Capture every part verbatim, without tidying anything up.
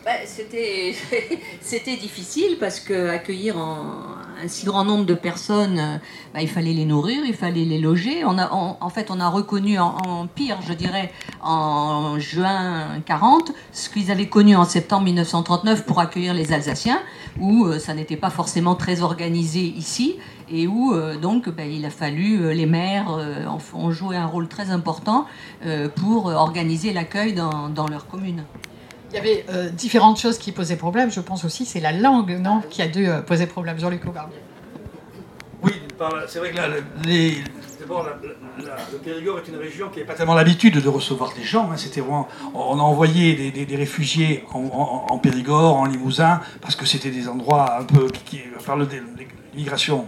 Bah, c'était, c'était difficile parce qu'accueillir un si grand nombre de personnes, bah, il fallait les nourrir, il fallait les loger. On a, on, en fait, on a reconnu en, en pire, je dirais, en juin quarante, ce qu'ils avaient connu en septembre mille neuf cent trente-neuf pour accueillir les Alsaciens, où euh, ça n'était pas forcément très organisé ici, et où euh, donc bah, il a fallu, euh, les maires euh, ont joué un rôle très important euh, pour organiser l'accueil dans, dans leur commune. Il y avait euh, différentes choses qui posaient problème. Je pense aussi c'est la langue, non, qui a dû euh, poser problème. Jean-Luc Aubarbier. Oui, c'est vrai que là, les, d'abord, la, la, le Périgord est une région qui n'a pas tellement l'habitude de recevoir des gens. Hein. C'était vraiment, on a envoyé des, des, des réfugiés en, en, en Périgord, en Limousin, parce que c'était des endroits un peu qui, qui par le, l'immigration.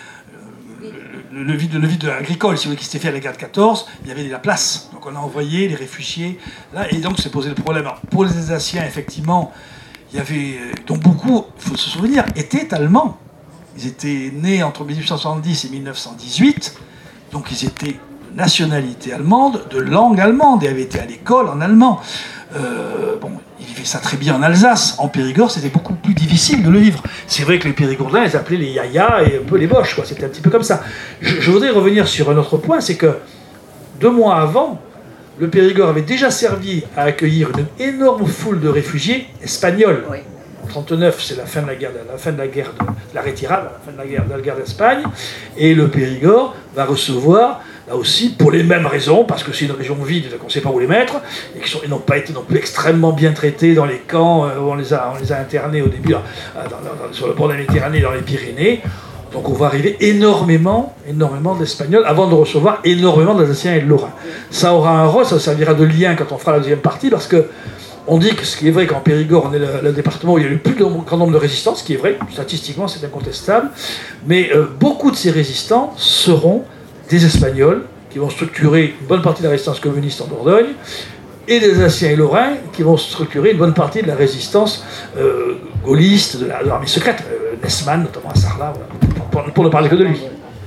Le, le, vide, le vide agricole, si vous voulez, qui s'était fait à la guerre de quatorze, il y avait de la place. Donc on a envoyé les réfugiés là, et donc c'est posé le problème. Alors, pour les Alsaciens, effectivement, il y avait, dont beaucoup, il faut se souvenir, étaient allemands. Ils étaient nés entre mille huit cent soixante-dix et mille neuf cent dix-huit, donc ils étaient de nationalité allemande, de langue allemande, et avaient été à l'école en allemand. Euh, bon, ils vivaient ça très bien en Alsace. En Périgord, c'était beaucoup plus difficile de le vivre. C'est vrai que les Périgourdins, ils appelaient les yaya et un peu les boches, quoi. C'était un petit peu comme ça. Je, je voudrais revenir sur un autre point, c'est que deux mois avant, le Périgord avait déjà servi à accueillir une énorme foule de réfugiés espagnols. Oui. En trente-neuf, c'est la fin de la guerre, la fin de la guerre de la retirade, la fin de la guerre, de la guerre d'Espagne, et le Périgord va recevoir. Là aussi, pour les mêmes raisons, parce que c'est une région vide, qu'on ne sait pas où les mettre, et qu'ils n'ont pas été non plus extrêmement bien traités dans les camps où on les a, on les a internés au début, dans, dans, dans, sur le bord de la Méditerranée, dans les Pyrénées. Donc on va arriver énormément, énormément d'Espagnols, avant de recevoir énormément d'Alsaciens et de Lorrains. Ça aura un rôle, ça servira de lien quand on fera la deuxième partie, parce que on dit que ce qui est vrai qu'en Périgord, on est le, le département où il y a le plus grand nombre de résistants, ce qui est vrai, statistiquement c'est incontestable, mais euh, beaucoup de ces résistants seront des Espagnols qui vont structurer une bonne partie de la résistance communiste en Dordogne, et des Alsaciens et Lorrains qui vont structurer une bonne partie de la résistance euh, gaulliste, de, la, de l'armée secrète, euh, Nesman, notamment à Sarlat, voilà, pour, pour, pour ne parler que de lui.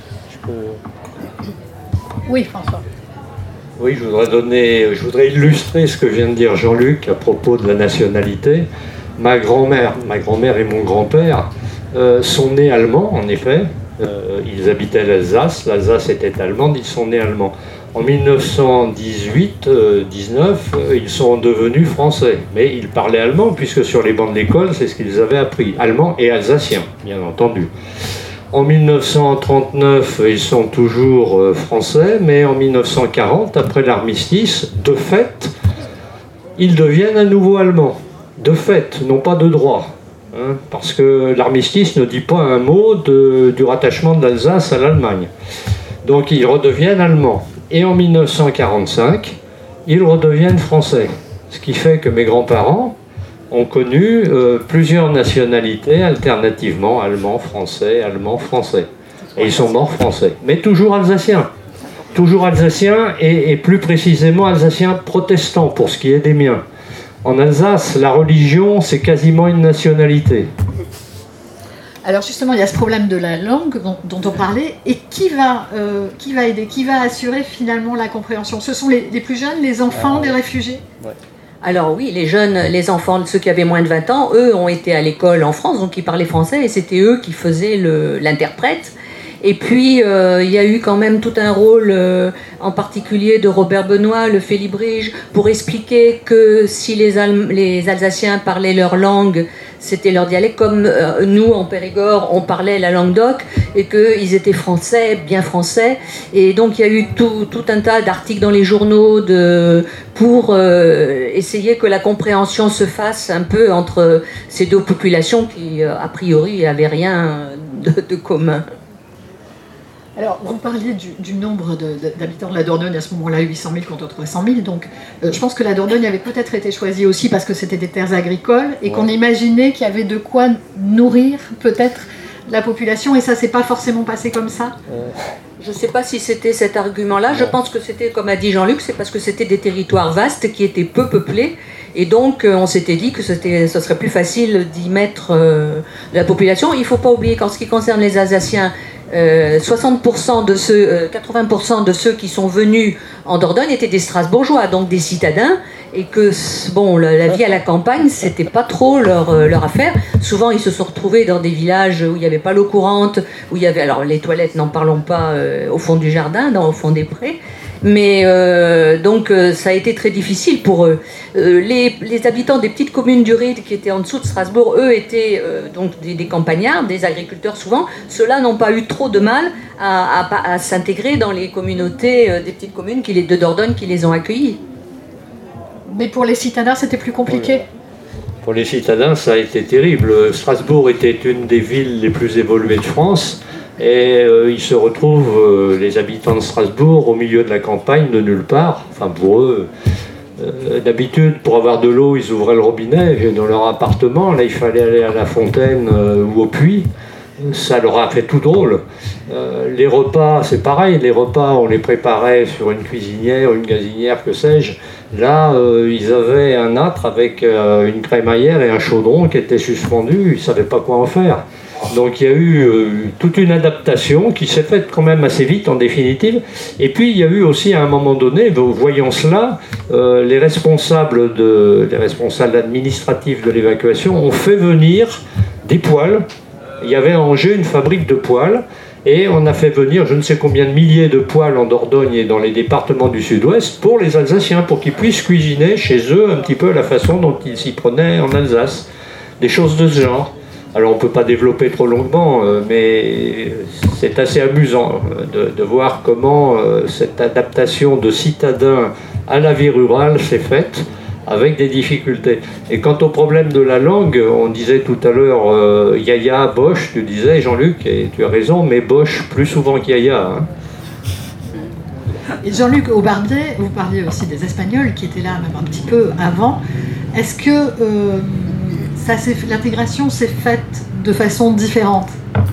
Oui, François. Oui, je voudrais donner, je voudrais illustrer ce que vient de dire Jean-Luc à propos de la nationalité. Ma grand-mère, ma grand-mère et mon grand-père euh, sont nés allemands, en effet. Euh, ils habitaient l'Alsace, l'Alsace était allemande, ils sont nés allemands. En mille neuf cent dix-huit dix-neuf, euh, ils sont devenus français, mais ils parlaient allemand, puisque sur les bancs de l'école, c'est ce qu'ils avaient appris, allemand et alsacien, bien entendu. En mille neuf cent trente-neuf, ils sont toujours euh, français, mais en mille neuf cent quarante, après l'armistice, de fait, ils deviennent à nouveau allemands. De fait, non pas de droit. Hein, parce que l'armistice ne dit pas un mot de, du rattachement de l'Alsace à l'Allemagne. Donc ils redeviennent allemands. Et en mille neuf cent quarante-cinq, ils redeviennent français. Ce qui fait que mes grands-parents ont connu euh, plusieurs nationalités alternativement, allemand, français, allemand, français. Et ils sont morts français. Mais toujours alsaciens. Toujours alsaciens et, et plus précisément alsaciens protestants pour ce qui est des miens. En Alsace, la religion, c'est quasiment une nationalité. Alors justement, il y a ce problème de la langue dont, dont on parlait. Et qui va, euh, qui va aider, qui va assurer finalement la compréhension? Ce sont les, les plus jeunes, les enfants des réfugiés? Ouais. Alors oui, les jeunes, les enfants, ceux qui avaient moins de vingt ans, eux ont été à l'école en France, donc ils parlaient français, et c'était eux qui faisaient le, l'interprète. Et puis, euh, il y a eu quand même tout un rôle, euh, en particulier de Robert Benoît, le Félibrige, pour expliquer que si les, Al- les Alsaciens parlaient leur langue, c'était leur dialecte, comme euh, nous, en Périgord, on parlait la langue d'oc, et qu'ils étaient français, bien français. Et donc, il y a eu tout, tout un tas d'articles dans les journaux de, pour euh, essayer que la compréhension se fasse un peu entre ces deux populations qui, euh, a priori, n'avaient rien de, de commun. Alors, vous parliez du, du nombre de, de, d'habitants de la Dordogne à ce moment-là, huit cent mille contre trois cent mille. Donc, euh, je pense que la Dordogne avait peut-être été choisie aussi parce que c'était des terres agricoles et ouais. qu'on imaginait qu'il y avait de quoi nourrir peut-être la population. Et ça, c'est pas forcément passé comme ça. Euh, je ne sais pas si c'était cet argument-là. Ouais. Je pense que c'était, comme a dit Jean-Luc, c'est parce que c'était des territoires vastes qui étaient peu peuplés. Et donc, euh, on s'était dit que c'était, ce serait plus facile d'y mettre euh, la population. Il ne faut pas oublier qu'en ce qui concerne les Alsaciens, Euh, soixante pour cent de ceux, euh, quatre-vingts pour cent de ceux qui sont venus en Dordogne étaient des Strasbourgeois, donc des citadins, et que bon, la, la vie à la campagne, c'était pas trop leur, euh, leur affaire. Souvent, ils se sont retrouvés dans des villages où il n'y avait pas l'eau courante, où il y avait, alors les toilettes, n'en parlons pas, euh, au fond du jardin, dans, au fond des prés. Mais euh, donc euh, ça a été très difficile pour eux. Euh, les, les habitants des petites communes du Ride qui étaient en dessous de Strasbourg, eux étaient euh, donc des, des campagnards, des agriculteurs souvent. Ceux-là n'ont pas eu trop de mal à, à, à s'intégrer dans les communautés euh, des petites communes qui les, de Dordogne qui les ont accueillis. Mais pour les citadins, c'était plus compliqué. Oui. Pour les citadins, ça a été terrible. Strasbourg était une des villes les plus évoluées de France. Et euh, ils se retrouvent, euh, les habitants de Strasbourg, au milieu de la campagne, de nulle part. Enfin, pour eux, euh, d'habitude, pour avoir de l'eau, ils ouvraient le robinet dans leur appartement. Là, il fallait aller à la fontaine euh, ou au puits. Ça leur a fait tout drôle. Euh, les repas, c'est pareil. Les repas, on les préparait sur une cuisinière, une gazinière, que sais-je. Là, euh, ils avaient un âtre avec euh, une crémaillère et un chaudron qui étaient suspendus. Ils ne savaient pas quoi en faire. Donc il y a eu euh, toute une adaptation qui s'est faite quand même assez vite en définitive. Et puis il y a eu aussi à un moment donné, voyant cela, euh, les responsables de, les responsables administratifs de l'évacuation ont fait venir des poêles. Il y avait à Angers une fabrique de poêles. Et on a fait venir je ne sais combien de milliers de poêles en Dordogne et dans les départements du Sud-Ouest pour les Alsaciens, pour qu'ils puissent cuisiner chez eux un petit peu la façon dont ils s'y prenaient en Alsace. Des choses de ce genre. Alors on ne peut pas développer trop longuement, euh, mais c'est assez amusant de, de voir comment euh, cette adaptation de citadins à la vie rurale s'est faite avec des difficultés. Et quant au problème de la langue, on disait tout à l'heure euh, Yaya, Bosch, tu disais Jean-Luc, et tu as raison, mais Bosch plus souvent qu'Yaya. Hein. Et Jean-Luc Aubarbier, vous parliez aussi des Espagnols qui étaient là même un petit peu avant. Est-ce que euh, ça, l'intégration s'est faite de façon différente?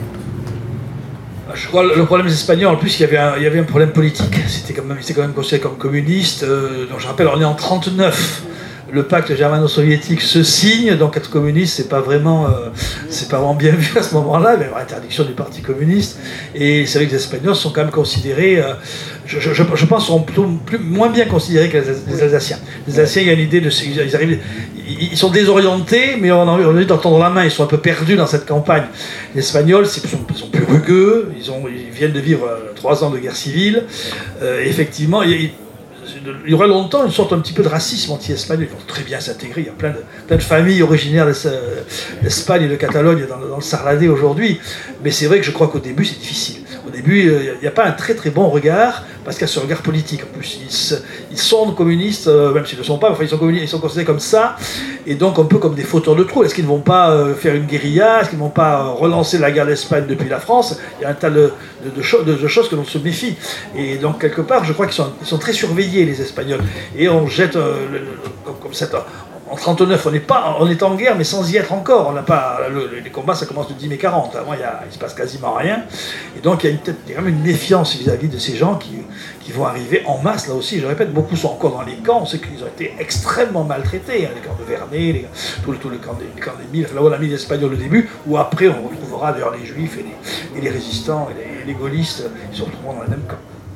Je crois que le problème des Espagnols, en plus, il y avait un, il y avait un problème politique. C'était quand même, c'était quand même considéré comme communiste. Euh, donc je rappelle, on est en trente-neuf. Le pacte germano-soviétique se signe, donc être communiste, c'est pas vraiment, euh, c'est pas vraiment bien vu à ce moment-là. Il y avait interdiction du parti communiste. Et c'est vrai que les Espagnols sont quand même considérés, euh, je, je, je pense, sont plutôt plus, moins bien considérés que les, les Alsaciens. Les Alsaciens, il y a une idée de, ils arrivent, ils sont désorientés, mais on a envie d'entendre la main. Ils sont un peu perdus dans cette campagne. Les Espagnols, ils sont, ils sont plus rugueux. Ils ont, ils viennent de vivre euh, trois ans de guerre civile. Euh, effectivement, ils, il y aura longtemps une sorte un petit peu de racisme anti-espagnol. Ils vont très bien s'intégrer. Il y a plein de, plein de familles originaires d'Espagne et de Catalogne dans, dans le Sarladé aujourd'hui. Mais c'est vrai que je crois qu'au début, c'est difficile. Au début, il n'y a pas un très très bon regard, parce qu'il y a ce regard politique. En plus, ils, ils sont communistes, même s'ils ne le sont pas, enfin, ils sont, ils sont considérés comme ça, et donc un peu comme des fauteurs de trous. Est-ce qu'ils ne vont pas faire une guérilla? Est-ce qu'ils ne vont pas relancer la guerre d'Espagne depuis la France? Il y a un tas de, de, de, cho de, de choses que l'on se méfie. Et donc, quelque part, je crois qu'ils sont, ils sont très surveillés, les Espagnols. Et on jette, euh, le, le, comme, comme cette... En trente-neuf, on est, pas, on est en guerre, mais sans y être encore. On n'a pas, le, les combats, ça commence de dix mai quarante. Avant, il ne se passe quasiment rien. Et donc, il y a, une, il y a quand même une méfiance vis-à-vis de ces gens qui, qui vont arriver en masse, là aussi. Je répète, beaucoup sont encore dans les camps. On sait qu'ils ont été extrêmement maltraités. Hein, les camps de Vernet, les, tout, tout le camp des, les camps des Mille. Là, on a mis les Espagnols au début, où après, on retrouvera d'ailleurs les Juifs et les, et les résistants et les, les gaullistes. Ils se retrouveront dans le même camp.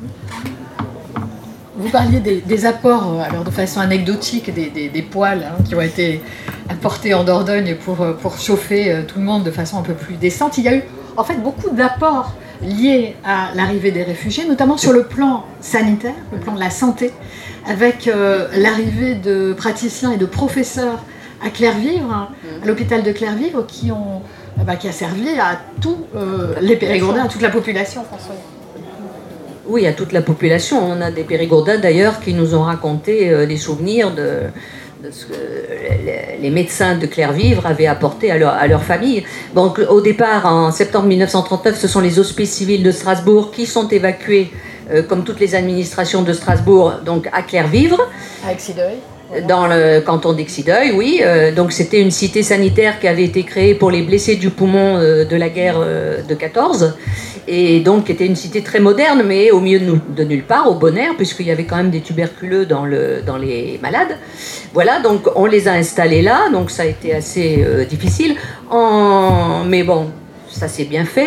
Vous parliez des, des apports, alors de façon anecdotique, des, des, des poêles hein, qui ont été apportés en Dordogne pour, pour chauffer tout le monde de façon un peu plus décente. Il y a eu en fait beaucoup d'apports liés à l'arrivée des réfugiés, notamment sur le plan sanitaire, le plan de la santé, avec euh, l'arrivée de praticiens et de professeurs à Clervivre, à l'hôpital de Clervivre, qui, ont, bah, qui a servi à tous euh, les Périgourdins, à toute la population française. Oui, à toute la population. On a des Périgourdins d'ailleurs qui nous ont raconté euh, des souvenirs de, de ce que les, les médecins de Clervivre avaient apporté à leur, à leur famille. Donc au départ, en septembre mille neuf cent trente-neuf, ce sont les hospices civils de Strasbourg qui sont évacués, euh, comme toutes les administrations de Strasbourg, donc à Clervivre. À Exideuil. Dans le canton d'Exideuil, oui. Euh, donc c'était une cité sanitaire qui avait été créée pour les blessés du poumon euh, de la guerre euh, de quatorze. Et donc était une cité très moderne, mais au milieu de, de nulle part, au bon air, puisqu'il y avait quand même des tuberculeux dans, le, dans les malades. Voilà, donc on les a installés là, donc ça a été assez euh, difficile. En... Mais bon, ça s'est bien fait.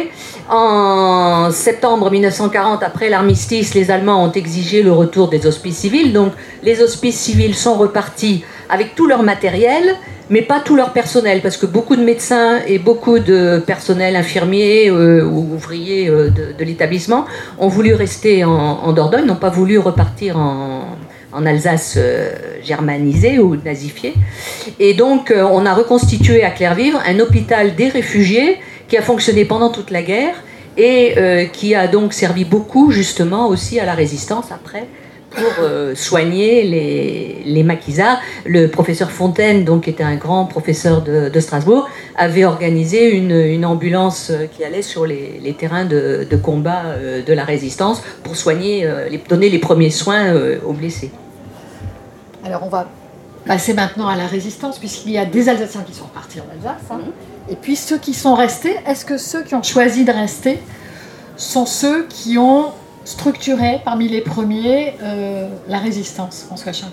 En septembre mille neuf cent quarante, après l'armistice, les Allemands ont exigé le retour des hospices civils. Donc les hospices civils sont repartis avec tout leur matériel, mais pas tout leur personnel, parce que beaucoup de médecins et beaucoup de personnel infirmiers euh, ou ouvriers euh, de, de l'établissement ont voulu rester en, en Dordogne, n'ont pas voulu repartir en, en Alsace euh, germanisée ou nazifiée. Et donc euh, on a reconstitué à Clervivre un hôpital des réfugiés qui a fonctionné pendant toute la guerre et euh, qui a donc servi beaucoup justement aussi à la résistance après, pour euh, soigner les, les maquisards. Le professeur Fontaine, donc, qui était un grand professeur de, de Strasbourg, avait organisé une, une ambulance qui allait sur les, les terrains de, de combat euh, de la résistance pour soigner, euh, les, donner les premiers soins euh, aux blessés. Alors on va passer maintenant à la résistance, puisqu'il y a des Alsaciens qui sont repartis en Alsace, hein, mmh. et puis ceux qui sont restés. Est-ce que ceux qui ont choisi de rester sont ceux qui ont structuré parmi les premiers euh, la résistance, François Schenck?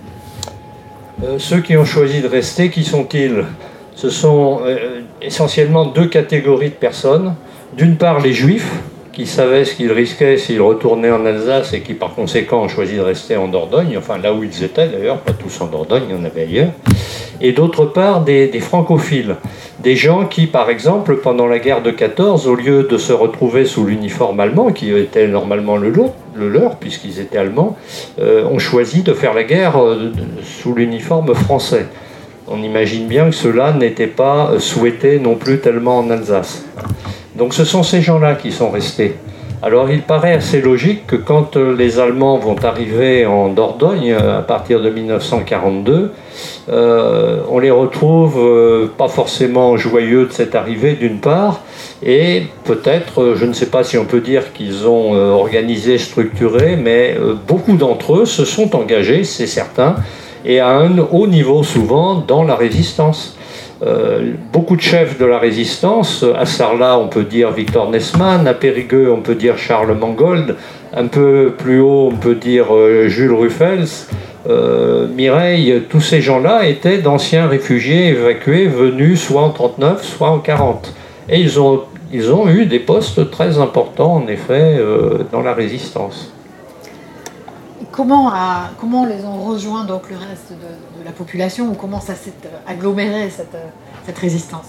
euh, Ceux qui ont choisi de rester, qui sont-ils? Ce sont euh, essentiellement deux catégories de personnes. D'une part, les Juifs, qui savaient ce qu'ils risquaient s'ils retournaient en Alsace et qui par conséquent ont choisi de rester en Dordogne, enfin là où ils étaient d'ailleurs, pas tous en Dordogne, il y en avait ailleurs. Et d'autre part, des, des francophiles, des gens qui, par exemple, pendant la guerre de quatorze, au lieu de se retrouver sous l'uniforme allemand, qui était normalement le leur, le leur puisqu'ils étaient allemands, euh, ont choisi de faire la guerre euh, sous l'uniforme français. On imagine bien que cela n'était pas souhaité non plus tellement en Alsace. Donc ce sont ces gens-là qui sont restés. Alors il paraît assez logique que quand les Allemands vont arriver en Dordogne à partir de mille neuf cent quarante-deux, euh, on les retrouve euh, pas forcément joyeux de cette arrivée d'une part, et peut-être, je ne sais pas si on peut dire qu'ils ont euh, organisé, structuré, mais euh, beaucoup d'entre eux se sont engagés, c'est certain, et à un haut niveau souvent dans la résistance. Euh, beaucoup de chefs de la résistance, à Sarlat on peut dire Victor Nesman, à Périgueux on peut dire Charles Mangold, un peu plus haut on peut dire euh, Jules Ruffels, euh, Mireille, tous ces gens-là étaient d'anciens réfugiés évacués venus soit en trente-neuf soit en quarante. Et ils ont, ils ont eu des postes très importants en effet euh, dans la résistance. Comment, a, comment les ont rejoints donc le reste de, de la population, ou comment ça s'est aggloméré cette, cette résistance?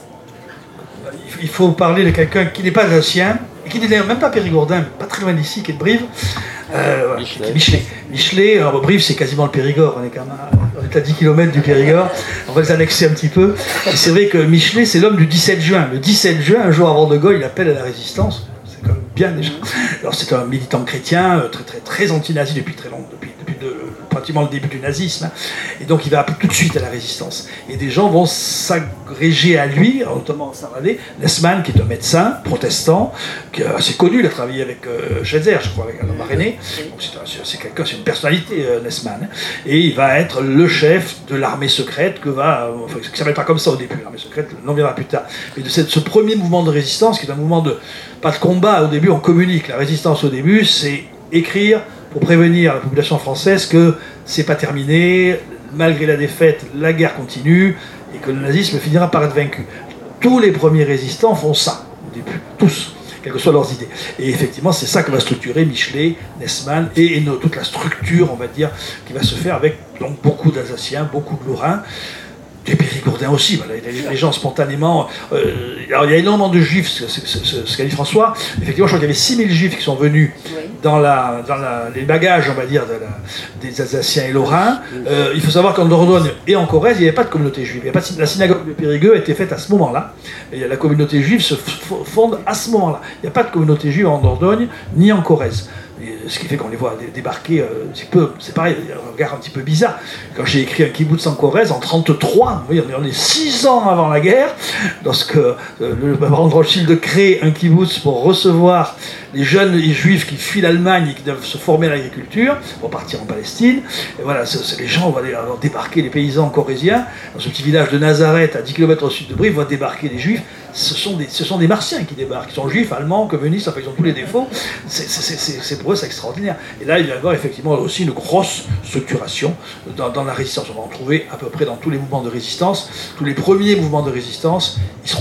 Il faut parler de quelqu'un qui n'est pas alsacien, et qui n'est d'ailleurs même pas périgourdin, pas très loin d'ici, qui est de Brive, euh, Michelet. Qui est Michelet. Michelet, alors Brive c'est quasiment le Périgord, on est quand même à, on est à dix kilomètres du Périgord, on va les annexer un petit peu. Et c'est vrai que Michelet c'est l'homme du dix-sept juin. Le dix-sept juin, un jour avant De Gaulle, il appelle à la résistance. C'est quand même bien déjà. Alors c'est un militant chrétien, très très très anti-nazi depuis très longtemps, depuis, depuis de, pratiquement le début du nazisme, hein. Et donc il va appeler tout de suite à la résistance. Et des gens vont s'agréger à lui, notamment en Sarladé, Nesman, qui est un médecin protestant, qui est assez connu, il a travaillé avec euh, Schelzer, je crois, avec Alain René. C'est quelqu'un, c'est une personnalité, euh, Nesman, hein. Et il va être le chef de l'armée secrète que va, euh, enfin, ça s'appelle pas comme ça au début, l'armée secrète, le nom viendra plus tard. Mais de cette, ce premier mouvement de résistance, qui est un mouvement de, pas de combat, au début on communique. La résistance au début, c'est écrire pour prévenir la population française que c'est pas terminé, malgré la défaite, la guerre continue, et que le nazisme finira par être vaincu. Tous les premiers résistants font ça, au début, tous, quelles que soient leurs idées. Et effectivement, c'est ça que va structurer Michelet, Nesman, et, et toute la structure, on va dire, qui va se faire avec donc, beaucoup d'Alsaciens, beaucoup de Lorrains, des Périgourdins aussi, voilà, les, les gens spontanément. Euh, alors il y a énormément de juifs, ce, ce, ce, ce qu'a dit François. Effectivement, je crois qu'il y avait six mille juifs qui sont venus oui. dans, la, dans la, les bagages, on va dire, de la, des Alsaciens et Lorrains. Euh, il faut savoir qu'en Dordogne et en Corrèze, il n'y avait pas de communauté juive. Il y avait pas de, la synagogue de Périgueux a été faite à ce moment-là. Et la communauté juive se fonde à ce moment-là. Il n'y a pas de communauté juive en Dordogne ni en Corrèze. Et ce qui fait qu'on les voit débarquer, euh, c'est, peu, c'est pareil, un regard un petit peu bizarre. Quand j'ai écrit un kibbutz en Corrèze en trente-trois, vous voyez, on est six ans avant la guerre, lorsque euh, le baron de Rothschild crée un kibbutz pour recevoir les jeunes juifs qui fuient l'Allemagne et qui doivent se former à l'agriculture pour partir en Palestine. Et voilà, c'est, c'est les gens vont aller débarquer, les paysans corréziens, dans ce petit village de Nazareth, à dix kilomètres au sud de Brive, vont débarquer les juifs. Ce sont, des, ce sont des martiens qui débarquent, qui sont juifs, allemands, communistes, enfin ils ont tous les défauts. C'est, c'est, c'est, c'est pour eux c'est extraordinaire. Et là il va y avoir effectivement aussi une grosse structuration dans, dans la résistance. On va en trouver à peu près dans tous les mouvements de résistance. Tous les premiers mouvements de résistance, ils seront là.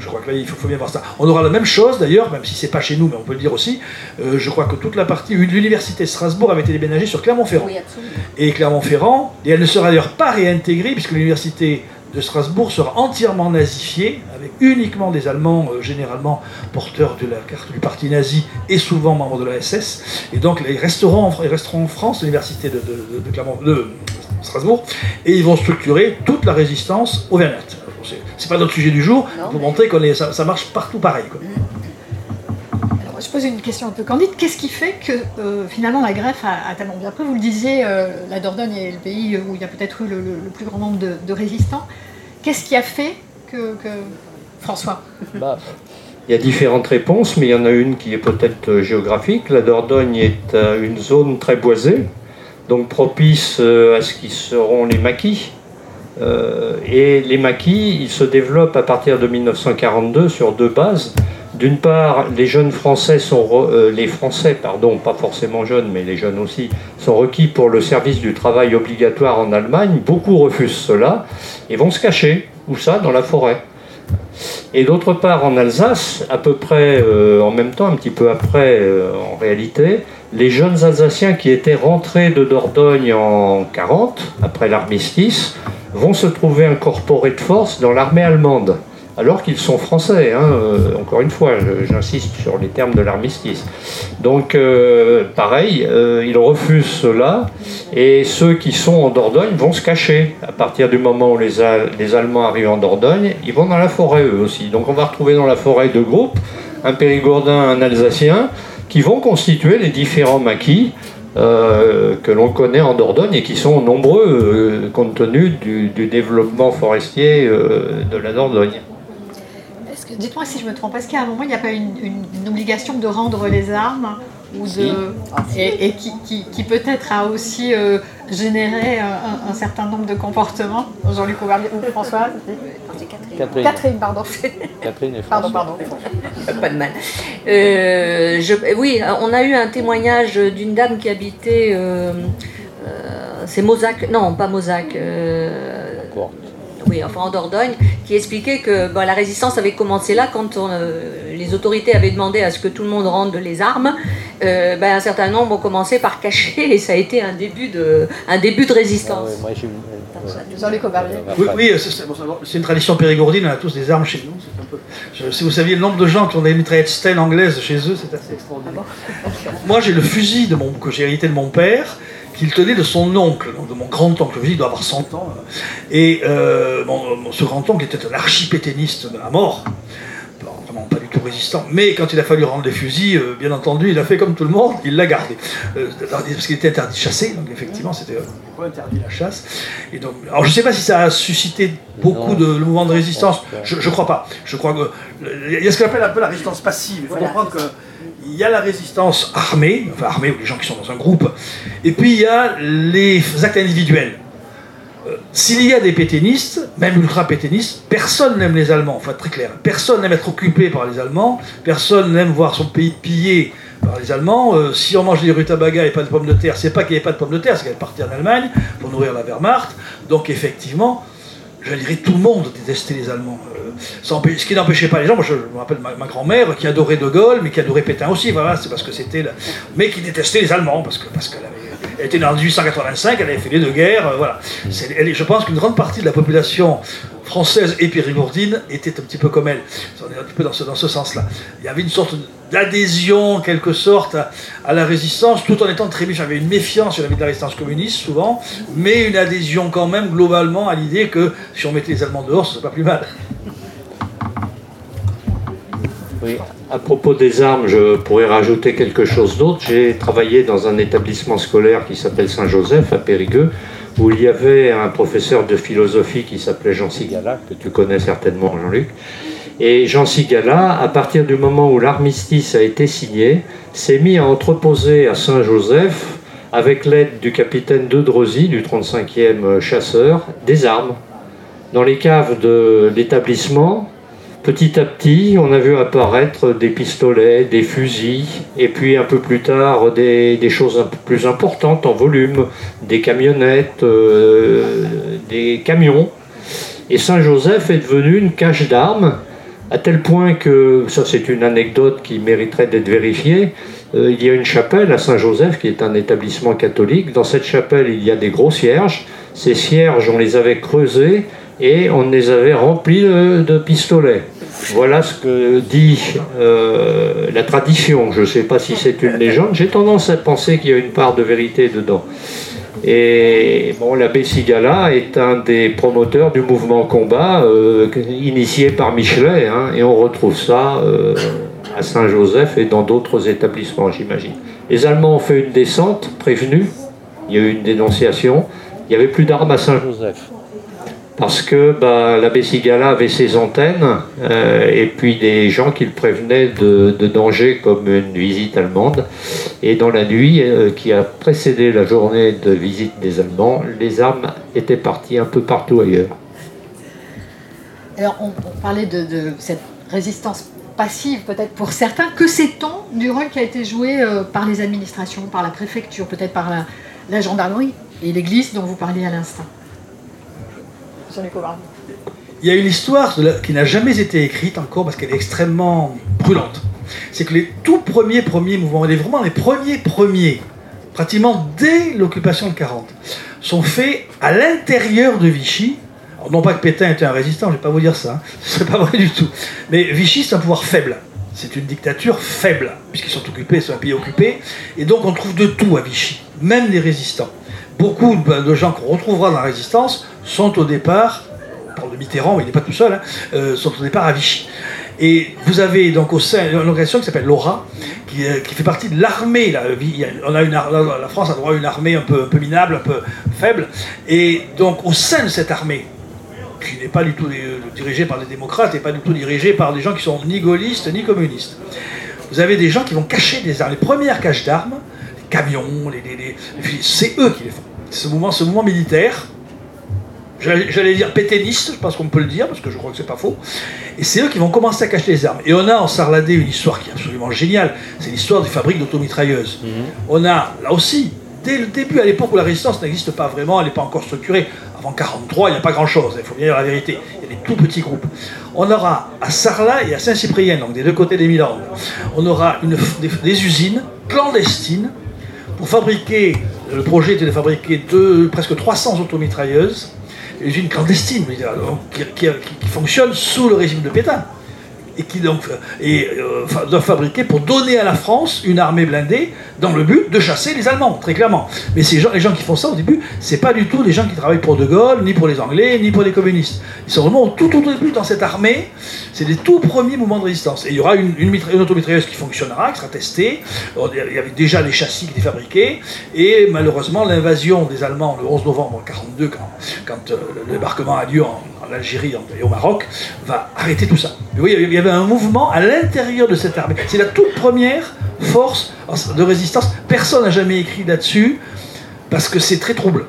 Je crois que là, il faut, faut bien voir ça. On aura la même chose d'ailleurs, même si c'est pas chez nous, mais on peut le dire aussi. Euh, je crois que toute la partie, l'université de Strasbourg avait été déménagée sur Clermont-Ferrand. Oui, absolument. Et Clermont-Ferrand, et elle ne sera d'ailleurs pas réintégrée, puisque l'université de Strasbourg sera entièrement nazifiée, avec uniquement des Allemands, euh, généralement porteurs de la carte du parti nazi et souvent membres de la S S. Et donc ils resteront en, ils resteront en France, l'université de, de, de, de, Clermont, de Strasbourg, et ils vont structurer toute la résistance auvergnate. C'est pas notre sujet du jour, non, pour mais... montrer que ça, ça marche partout pareil, quoi. Alors, je pose une question un peu candide. Qu'est-ce qui fait que euh, finalement la greffe a, a tellement bien pris? Vous le disiez, euh, la Dordogne est le pays où il y a peut-être eu le, le, le plus grand nombre de, de résistants. Qu'est-ce qui a fait que, que... François? Bah, il y a différentes réponses, mais il y en a une qui est peut-être géographique. La Dordogne est euh, une zone très boisée, donc propice euh, à ce qui seront les maquis. Euh, et les maquis, ils se développent à partir de mille neuf cent quarante-deux sur deux bases. D'une part, les jeunes Français sont re, euh, les Français, pardon, pas forcément jeunes, mais les jeunes aussi, sont requis pour le service du travail obligatoire en Allemagne. Beaucoup refusent cela et vont se cacher. Où ça? Dans la forêt. Et d'autre part, en Alsace, à peu près euh, en même temps, un petit peu après, euh, en réalité, les jeunes Alsaciens qui étaient rentrés de Dordogne en quarante, après l'armistice, vont se trouver incorporés de force dans l'armée allemande, alors qu'ils sont français, hein, euh, encore une fois, j'insiste sur les termes de l'armistice. Donc, euh, pareil, euh, ils refusent cela, et ceux qui sont en Dordogne vont se cacher. À partir du moment où les, les Allemands arrivent en Dordogne, ils vont dans la forêt eux aussi. Donc on va retrouver dans la forêt deux groupes, un Périgourdin, un Alsacien, qui vont constituer les différents maquis, Euh, que l'on connaît en Dordogne et qui sont nombreux euh, compte tenu du, du développement forestier euh, de la Dordogne. Est-ce que, dites-moi si je me trompe, est-ce qu'à un moment il n'y a pas une, une, une obligation de rendre les armes ou de, si. et, et qui, qui, qui peut-être a aussi euh, généré un, un certain nombre de comportements? Jean-Luc Auvergne ou François? Catherine. Catherine, pardon. Catherine et François. Pardon, pardon. Pas de mal. Euh, je, oui, on a eu un témoignage d'une dame qui habitait, euh, euh, c'est Mozac, non, pas Mozac. Euh, oui, enfin en Dordogne, qui expliquait que bon, la résistance avait commencé là quand on, euh, les autorités avaient demandé à ce que tout le monde rende les armes. Euh, ben, un certain nombre ont commencé par cacher et ça a été un début de, un début de résistance. Ah, ouais, moi, j'ai... Jean-Luc Auvergne. Oui, oui c'est, c'est une tradition périgourdine, on a tous des armes chez nous. C'est un peu... Je, si vous saviez le nombre de gens qui ont des mitraillettes Sten anglaises chez eux, c'est assez extraordinaire. Ah bon. Moi, j'ai le fusil de mon, que j'ai hérité de mon père, qu'il tenait de son oncle, donc de mon grand-oncle. Le fusil doit avoir cent ans. Et euh, bon, ce grand-oncle était un archipétainiste à mort. Vraiment pas du tout résistant, mais quand il a fallu rendre les fusils, euh, bien entendu, il a fait comme tout le monde, il l'a gardé. Euh, parce qu'il était interdit de chasser, donc effectivement, c'était euh, interdit la chasse. Et donc, alors je ne sais pas si ça a suscité beaucoup de, de mouvements de résistance, je ne crois pas. Je crois que il y a ce qu'on appelle un peu la résistance passive. Il faut voilà. comprendre qu'il y a la résistance armée, enfin armée, ou les gens qui sont dans un groupe, et puis il y a les actes individuels. Euh, s'il y a des pétainistes, même ultra-pétainistes, personne n'aime les Allemands, il faut être très clair. Personne n'aime être occupé par les Allemands, personne n'aime voir son pays pillé par les Allemands. Euh, si on mange des rutabagas et pas de pommes de terre, c'est pas qu'il n'y avait pas de pommes de terre, c'est qu'elle partait en Allemagne pour nourrir la Wehrmacht. Donc effectivement, je dirais tout le monde détestait les Allemands. Euh, ce qui n'empêchait pas les gens, moi je, je me rappelle ma, ma grand-mère qui adorait De Gaulle, mais qui adorait Pétain aussi, voilà, c'est parce que c'était... La... Mais qui détestait les Allemands, parce que parce qu'elle avait... Elle était née en dix-huit cent quatre-vingt-cinq, elle avait fait les deux guerres, euh, voilà. C'est, elle, je pense qu'une grande partie de la population française et périgourdine était un petit peu comme elle. On est un petit peu dans ce, dans ce sens-là. Il y avait une sorte d'adhésion, en quelque sorte, à, à la résistance, tout en étant très méfiant. Il y avait une méfiance vis-à-vis de la résistance communiste, souvent, mais une adhésion quand même, globalement, à l'idée que si on mettait les Allemands dehors, ce serait pas plus mal. Oui, à propos des armes, je pourrais rajouter quelque chose d'autre. J'ai travaillé dans un établissement scolaire qui s'appelle Saint-Joseph, à Périgueux, où il y avait un professeur de philosophie qui s'appelait Jean Cigala, que tu connais certainement, Jean-Luc. Et Jean Cigala, à partir du moment où l'armistice a été signé, s'est mis à entreposer à Saint-Joseph, avec l'aide du capitaine de Drosy, du trente-cinquième chasseur, des armes. Dans les caves de l'établissement, petit à petit, on a vu apparaître des pistolets, des fusils, et puis un peu plus tard, des, des choses un peu plus importantes en volume, des camionnettes, euh, des camions. Et Saint-Joseph est devenu une cache d'armes à tel point que, ça c'est une anecdote qui mériterait d'être vérifiée, euh, il y a une chapelle à Saint-Joseph qui est un établissement catholique. Dans cette chapelle, il y a des gros cierges. Ces cierges, on les avait creusés et on les avait remplis de, de pistolets. Voilà ce que dit euh, la tradition. Je ne sais pas si c'est une légende. J'ai tendance à penser qu'il y a une part de vérité dedans. Et bon, l'abbé Sigala est un des promoteurs du mouvement combat euh, initié par Michelet, hein, et on retrouve ça euh, à Saint-Joseph et dans d'autres établissements, j'imagine. Les Allemands ont fait une descente prévenue, il y a eu une dénonciation, il n'y avait plus d'armes à Saint-Joseph. Parce que bah, l'abbé Sigala avait ses antennes euh, et puis des gens qui le prévenaient de, de danger comme une visite allemande. Et dans la nuit euh, qui a précédé la journée de visite des Allemands, les armes étaient parties un peu partout ailleurs. Alors on, on parlait de, de cette résistance passive peut-être pour certains. Que sait-on du rôle qui a été joué euh, par les administrations, par la préfecture, peut-être par la, la gendarmerie et l'église dont vous parliez à l'instant? Il y a une histoire qui n'a jamais été écrite encore parce qu'elle est extrêmement brûlante. C'est que les tout premiers premiers mouvements, les, vraiment les premiers premiers, pratiquement dès l'occupation de quarante, sont faits à l'intérieur de Vichy. Alors, non pas que Pétain était un résistant, je ne vais pas vous dire ça, hein. Ce ne serait pas vrai du tout. Mais Vichy, c'est un pouvoir faible. C'est une dictature faible, puisqu'ils sont occupés, c'est un pays occupé. Et donc on trouve de tout à Vichy, même des résistants. Beaucoup de gens qu'on retrouvera dans la résistance sont au départ, on parle de Mitterrand, mais il n'est pas tout seul, hein, euh, sont au départ à Vichy. Et vous avez donc au sein une organisation qui s'appelle l'O R A, qui, euh, qui fait partie de l'armée. Là, on a une, la France a droit à une armée un peu, un peu minable, un peu faible. Et donc au sein de cette armée, qui n'est pas du tout dirigée par des démocrates et pas du tout dirigée par des gens qui sont ni gaullistes ni communistes, vous avez des gens qui vont cacher des armes. Les premières caches d'armes, les camions, les, les, les, les, c'est eux qui les font. Ce mouvement, ce mouvement militaire, j'allais dire pétainiste, je pense qu'on peut le dire, parce que je crois que c'est pas faux, et c'est eux qui vont commencer à cacher les armes. Et on a en Sarladé une histoire qui est absolument géniale, c'est l'histoire des fabriques d'automitrailleuses. Mmh. On a, là aussi, dès le début, à l'époque où la résistance n'existe pas vraiment, elle n'est pas encore structurée, avant quarante-trois, il n'y a pas grand-chose, il faut bien dire la vérité, il y a des tout petits groupes. On aura à Sarlat et à Saint-Cyprien, donc des deux côtés des Milandes, on aura une, des, des usines clandestines pour fabriquer, le projet était de fabriquer deux, presque trois cents automitrailleuses, des usines clandestines, qui, qui, qui fonctionnent sous le régime de Pétain, et qui donc et, euh, doivent fabriquer pour donner à la France une armée blindée dans le but de chasser les Allemands, très clairement. Mais ces gens, les gens qui font ça au début, c'est pas du tout des gens qui travaillent pour De Gaulle, ni pour les Anglais, ni pour les communistes. Ils sont vraiment tout au début dans cette armée, c'est des tout premiers mouvements de résistance. Et il y aura une, une, une automitrailleuse qui fonctionnera, qui sera testée, il y avait déjà des châssis qui étaient fabriqués, et malheureusement l'invasion des Allemands le onze novembre quarante-deux, quand, quand euh, le débarquement a lieu en, en Algérie et au Maroc, va arrêter tout ça. Mais oui, il y avait un mouvement à l'intérieur de cette armée. C'est la toute première force de résistance. Personne n'a jamais écrit là-dessus parce que c'est très trouble.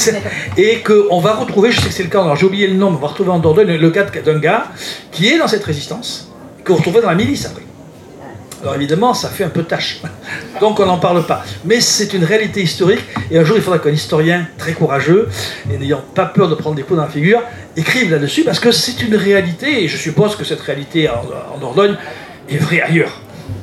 Et qu'on va retrouver, je sais que c'est le cas, alors j'ai oublié le nom, mais on va retrouver en Dordogne le cas d'un gars qui est dans cette résistance, qu'on retrouvera dans la milice après. Alors évidemment, ça fait un peu tâche. Donc on n'en parle pas. Mais c'est une réalité historique. Et un jour, il faudra qu'un historien très courageux, et n'ayant pas peur de prendre des coups dans la figure, écrive là-dessus, parce que c'est une réalité. Et je suppose que cette réalité en, en Dordogne est vraie ailleurs.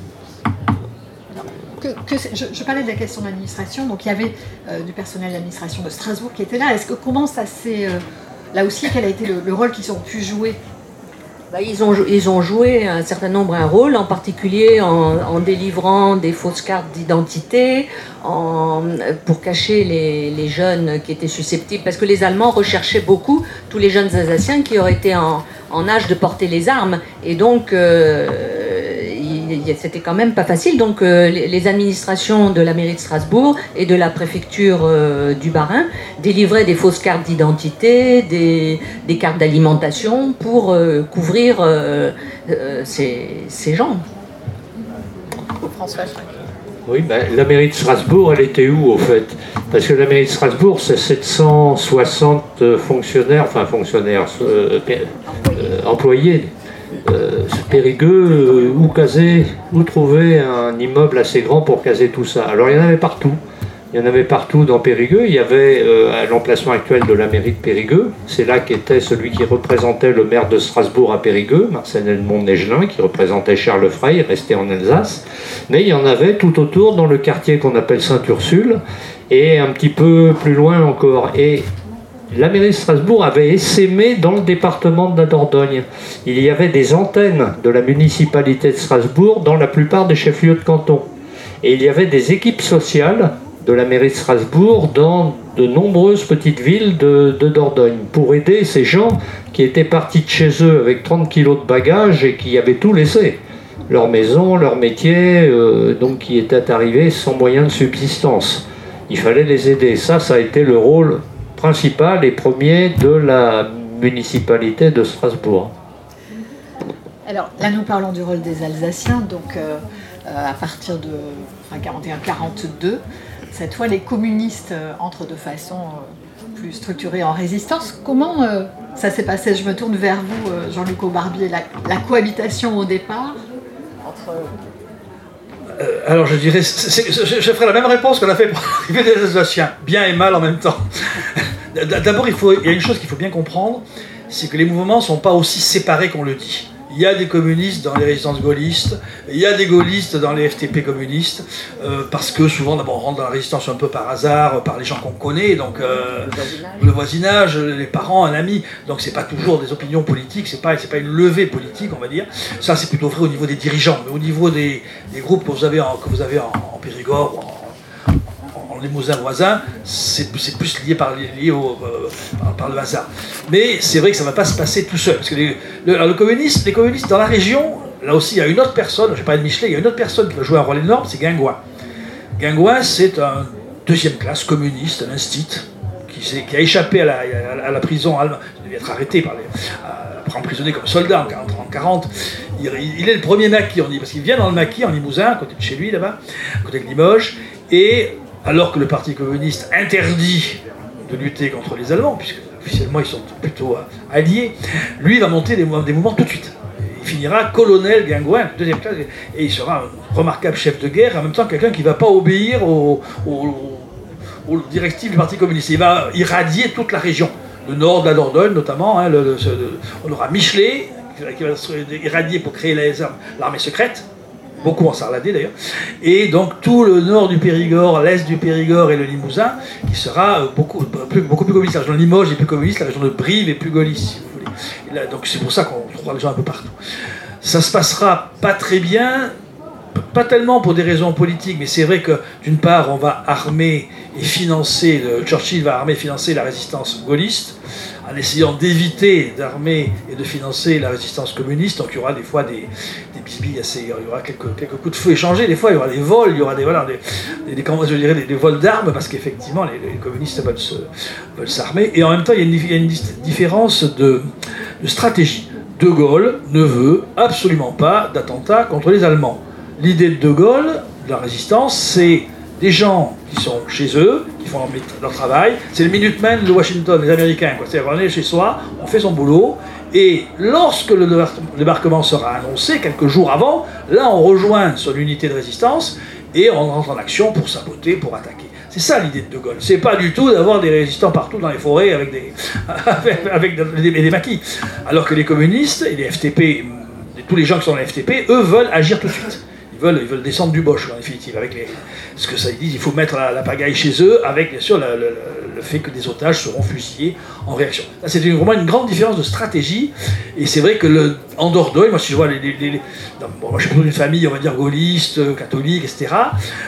Que, que je, je parlais de la question de l'administration. Donc il y avait euh, du personnel d'administration de Strasbourg qui était là. Est-ce que comment ça s'est... Euh, là aussi, quel a été le, le rôle qu'ils ont pu jouer? Bah, ils, ont, ils ont joué un certain nombre un rôle, en particulier en, en délivrant des fausses cartes d'identité, en, pour cacher les, les jeunes qui étaient susceptibles, parce que les Allemands recherchaient beaucoup tous les jeunes Alsaciens qui auraient été en, en âge de porter les armes, et donc euh, c'était quand même pas facile. Donc euh, les, les administrations de la mairie de Strasbourg et de la préfecture euh, du Bas-Rhin délivraient des fausses cartes d'identité, des, des cartes d'alimentation pour euh, couvrir euh, euh, ces, ces gens. François. Oui, ben, la mairie de Strasbourg, elle était où au fait? Parce que la mairie de Strasbourg, c'est sept cent soixante fonctionnaires, enfin fonctionnaires, euh, euh, employés. Euh, c'est périgueux, euh, où caser, où trouver un immeuble assez grand pour caser tout ça. Alors il y en avait partout. Il y en avait partout dans Périgueux. Il y avait euh, à l'emplacement actuel de la mairie de Périgueux. C'est là qu'était celui qui représentait le maire de Strasbourg à Périgueux, Marcel Edmond-Negelin, qui représentait Charles Frey, resté en Alsace. Mais il y en avait tout autour dans le quartier qu'on appelle Sainte-Ursule et un petit peu plus loin encore. Et la mairie de Strasbourg avait essaimé dans le département de la Dordogne. Il y avait des antennes de la municipalité de Strasbourg dans la plupart des chefs-lieux de canton. Et il y avait des équipes sociales de la mairie de Strasbourg dans de nombreuses petites villes de, de Dordogne pour aider ces gens qui étaient partis de chez eux avec trente kilos de bagages et qui avaient tout laissé. Leur maison, leur métier, euh, donc qui étaient arrivés sans moyen de subsistance. Il fallait les aider. Ça, ça a été le rôle principal et premier de la municipalité de Strasbourg. Alors là, nous parlons du rôle des Alsaciens, donc euh, euh, à partir de enfin, quarante et un quarante-deux, cette fois les communistes euh, entrent de façon euh, plus structurée en résistance. Comment euh, ça s'est passé? Je me tourne vers vous, euh, Jean-Luc Aubarbier, la, la cohabitation au départ entre... Euh, alors je dirais, c'est, c'est, je, je ferai la même réponse qu'on a fait pour l'arrivée des Alsaciens, bien et mal en même temps. D'abord, il, faut, il y a une chose qu'il faut bien comprendre, c'est que les mouvements ne sont pas aussi séparés qu'on le dit. Il y a des communistes dans les résistances gaullistes, il y a des gaullistes dans les F T P communistes, euh, parce que souvent, d'abord, on rentre dans la résistance un peu par hasard, par les gens qu'on connaît, donc euh, le, voisinage. le voisinage, les parents, un ami, donc c'est pas toujours des opinions politiques, c'est pas, c'est pas une levée politique, on va dire. Ça, c'est plutôt vrai au niveau des dirigeants, mais au niveau des, des groupes que vous avez en, que vous avez en, en Périgord, en, Limousin voisins, c'est, c'est plus lié, par, lié au, euh, par, par le hasard. Mais c'est vrai que ça ne va pas se passer tout seul. Parce que les, le, le communiste, les communistes dans la région, là aussi, il y a une autre personne, je vais parler de Michelet, il y a une autre personne qui va jouer un rôle énorme, c'est Guingouin. Guingouin, c'est un deuxième classe communiste, un instit, qui, qui a échappé à la, à la prison allemande, il devait être arrêté par les... après emprisonné comme soldat en trente quarante. Il, il est le premier maquis, on dit, parce qu'il vient dans le maquis, en Limousin, à côté de chez lui, là-bas, à côté de Limoges, et alors que le Parti communiste interdit de lutter contre les Allemands, puisque officiellement ils sont plutôt alliés, lui va monter des, des mouvements tout de suite. Il finira colonel Guingouin, deuxième classe, et il sera un remarquable chef de guerre, en même temps quelqu'un qui ne va pas obéir aux, aux, aux directives du Parti communiste. Il va irradier toute la région, le nord de la Dordogne notamment. Hein, le, le, le, on aura Michelet qui va se irradier pour créer les, l'armée secrète, beaucoup en Sarladé d'ailleurs, et donc tout le nord du Périgord, l'est du Périgord et le Limousin, qui sera beaucoup plus, beaucoup plus communiste. La région de Limoges est plus communiste, la région de Brive est plus gaulliste, si vous voulez. Et là, donc c'est pour ça qu'on trouvera les gens un peu partout. Ça se passera pas très bien, pas tellement pour des raisons politiques, mais c'est vrai que d'une part on va armer et financer, le, Churchill va armer et financer la résistance gaulliste, en essayant d'éviter d'armer et de financer la résistance communiste. Donc il y aura des fois des, des bisbilles assez, il y aura quelques, quelques coups de feu échangés, des fois il y aura des vols, il y aura des, voilà, des, des, des, je dirais des, des vols d'armes, parce qu'effectivement les, les communistes veulent, se, veulent s'armer, et en même temps il y a une, il y a une différence de, de stratégie. De Gaulle ne veut absolument pas d'attentat contre les Allemands. L'idée de De Gaulle, de la résistance, c'est des gens qui sont chez eux, qui font leur, leur travail. C'est le Minutemen de Washington, les Américains. Quoi. C'est-à-dire, on est chez soi, on fait son boulot, et lorsque le débarquement sera annoncé, quelques jours avant, là on rejoint son unité de résistance, et on rentre en action pour saboter, pour attaquer. C'est ça l'idée de De Gaulle. C'est pas du tout d'avoir des résistants partout dans les forêts avec des, avec, avec des, des maquis. Alors que les communistes et les F T P, tous les gens qui sont dans les F T P, eux veulent agir tout de suite. Ils veulent, ils veulent descendre du Bosch, en définitive. Avec les, ce que ça dit, il faut mettre la, la pagaille chez eux, avec bien sûr le, le, le fait que des otages seront fusillés en réaction. C'est vraiment une grande différence de stratégie. Et c'est vrai que le, en Dordogne, moi si je vois les, les, les, les non, bon, moi je suis plutôt d'une famille, on va dire gaulliste, catholique, et cetera.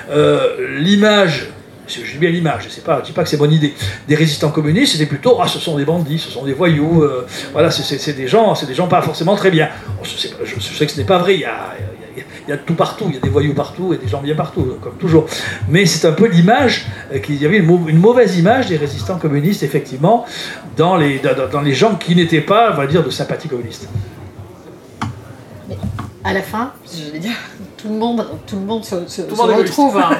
Euh, l'image, je dis bien l'image, je ne sais pas, je dis pas que c'est bonne idée, des résistants communistes, c'était plutôt ah ce sont des bandits, ce sont des voyous, euh, voilà, c'est, c'est, c'est des gens, c'est des gens pas forcément très bien. Bon, je, sais, je, je sais que ce n'est pas vrai. Il y a, il y a, il y a tout partout, il y a des voyous partout et des gens bien partout, comme toujours. Mais c'est un peu l'image, euh, qu'il y avait une, une mauvaise image des résistants communistes, effectivement, dans les, dans, dans les gens qui n'étaient pas, on va dire, de sympathie communiste. Mais à la fin, je vais dire, tout le monde, tout le monde se, se, tout se monde retrouve. Hein.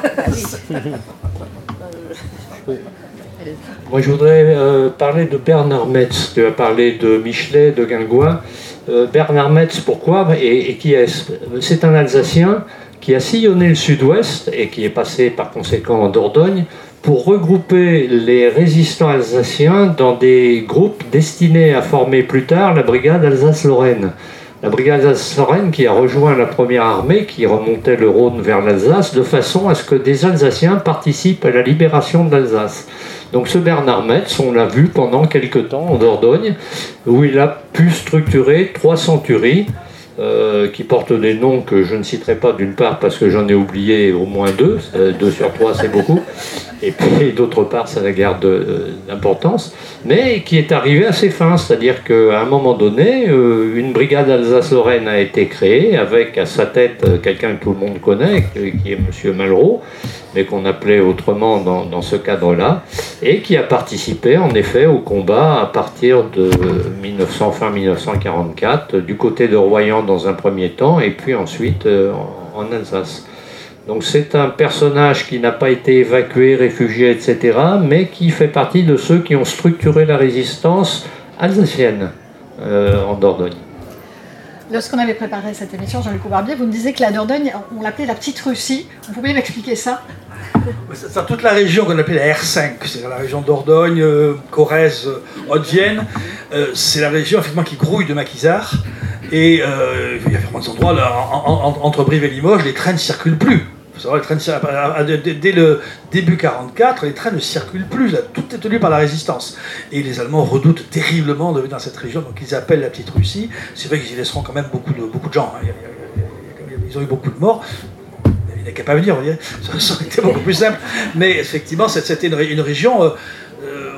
Moi, je voudrais euh, parler de Bernard Metz. Tu as parlé de Michelet, de Guingouin. Euh, Bernard Metz, pourquoi et, et qui est-ce? C'est un Alsacien qui a sillonné le sud-ouest et qui est passé par conséquent en Dordogne pour regrouper les résistants alsaciens dans des groupes destinés à former plus tard la brigade Alsace-Lorraine. La brigade Alsace-Lorraine qui a rejoint la première armée qui remontait le Rhône vers l'Alsace de façon à ce que des Alsaciens participent à la libération de l'Alsace. Donc ce Bernard Metz, on l'a vu pendant quelques temps en Dordogne, où il a pu structurer trois centuries euh, qui portent des noms que je ne citerai pas, d'une part parce que j'en ai oublié au moins deux, euh, deux sur trois c'est beaucoup, et puis d'autre part ça a la garde euh, d'importance, mais qui est arrivé à ses fins, c'est-à-dire qu'à un moment donné, euh, une brigade Alsace-Lorraine a été créée avec à sa tête euh, quelqu'un que tout le monde connaît, qui est M. Malraux, mais qu'on appelait autrement dans, dans ce cadre-là, et qui a participé en effet au combat à partir de mille neuf cents, fin mille neuf cent quarante-quatre, du côté de Royan dans un premier temps, et puis ensuite euh, en, en Alsace. Donc c'est un personnage qui n'a pas été évacué, réfugié, et cetera, mais qui fait partie de ceux qui ont structuré la résistance alsacienne euh, en Dordogne. Lorsqu'on avait préparé cette émission, Jean-Luc Barbier, vous me disiez que la Dordogne, on l'appelait la petite Russie. Vous pouvez m'expliquer ça? C'est toute la région qu'on appelait la R cinq, c'est-à-dire la région Dordogne, euh, Corrèze, euh, Haute-Vienne. Euh, c'est la région effectivement qui grouille de maquisards. Et euh, il y a vraiment des endroits, là, en, en, entre Brive et Limoges, les trains ne circulent plus. Il faut savoir, les trains, dès le début quarante-quatre, les trains ne circulent plus. Là, tout est tenu par la résistance. Et les Allemands redoutent terriblement de venir dans cette région, donc ils appellent la petite Russie. C'est vrai qu'ils y laisseront quand même beaucoup de, beaucoup de gens. Hein. Ils ont eu beaucoup de morts. Il n'y a qu'à pas venir, vous voyez. Ça aurait été beaucoup plus simple. Mais effectivement, c'était une, une région... Euh, euh,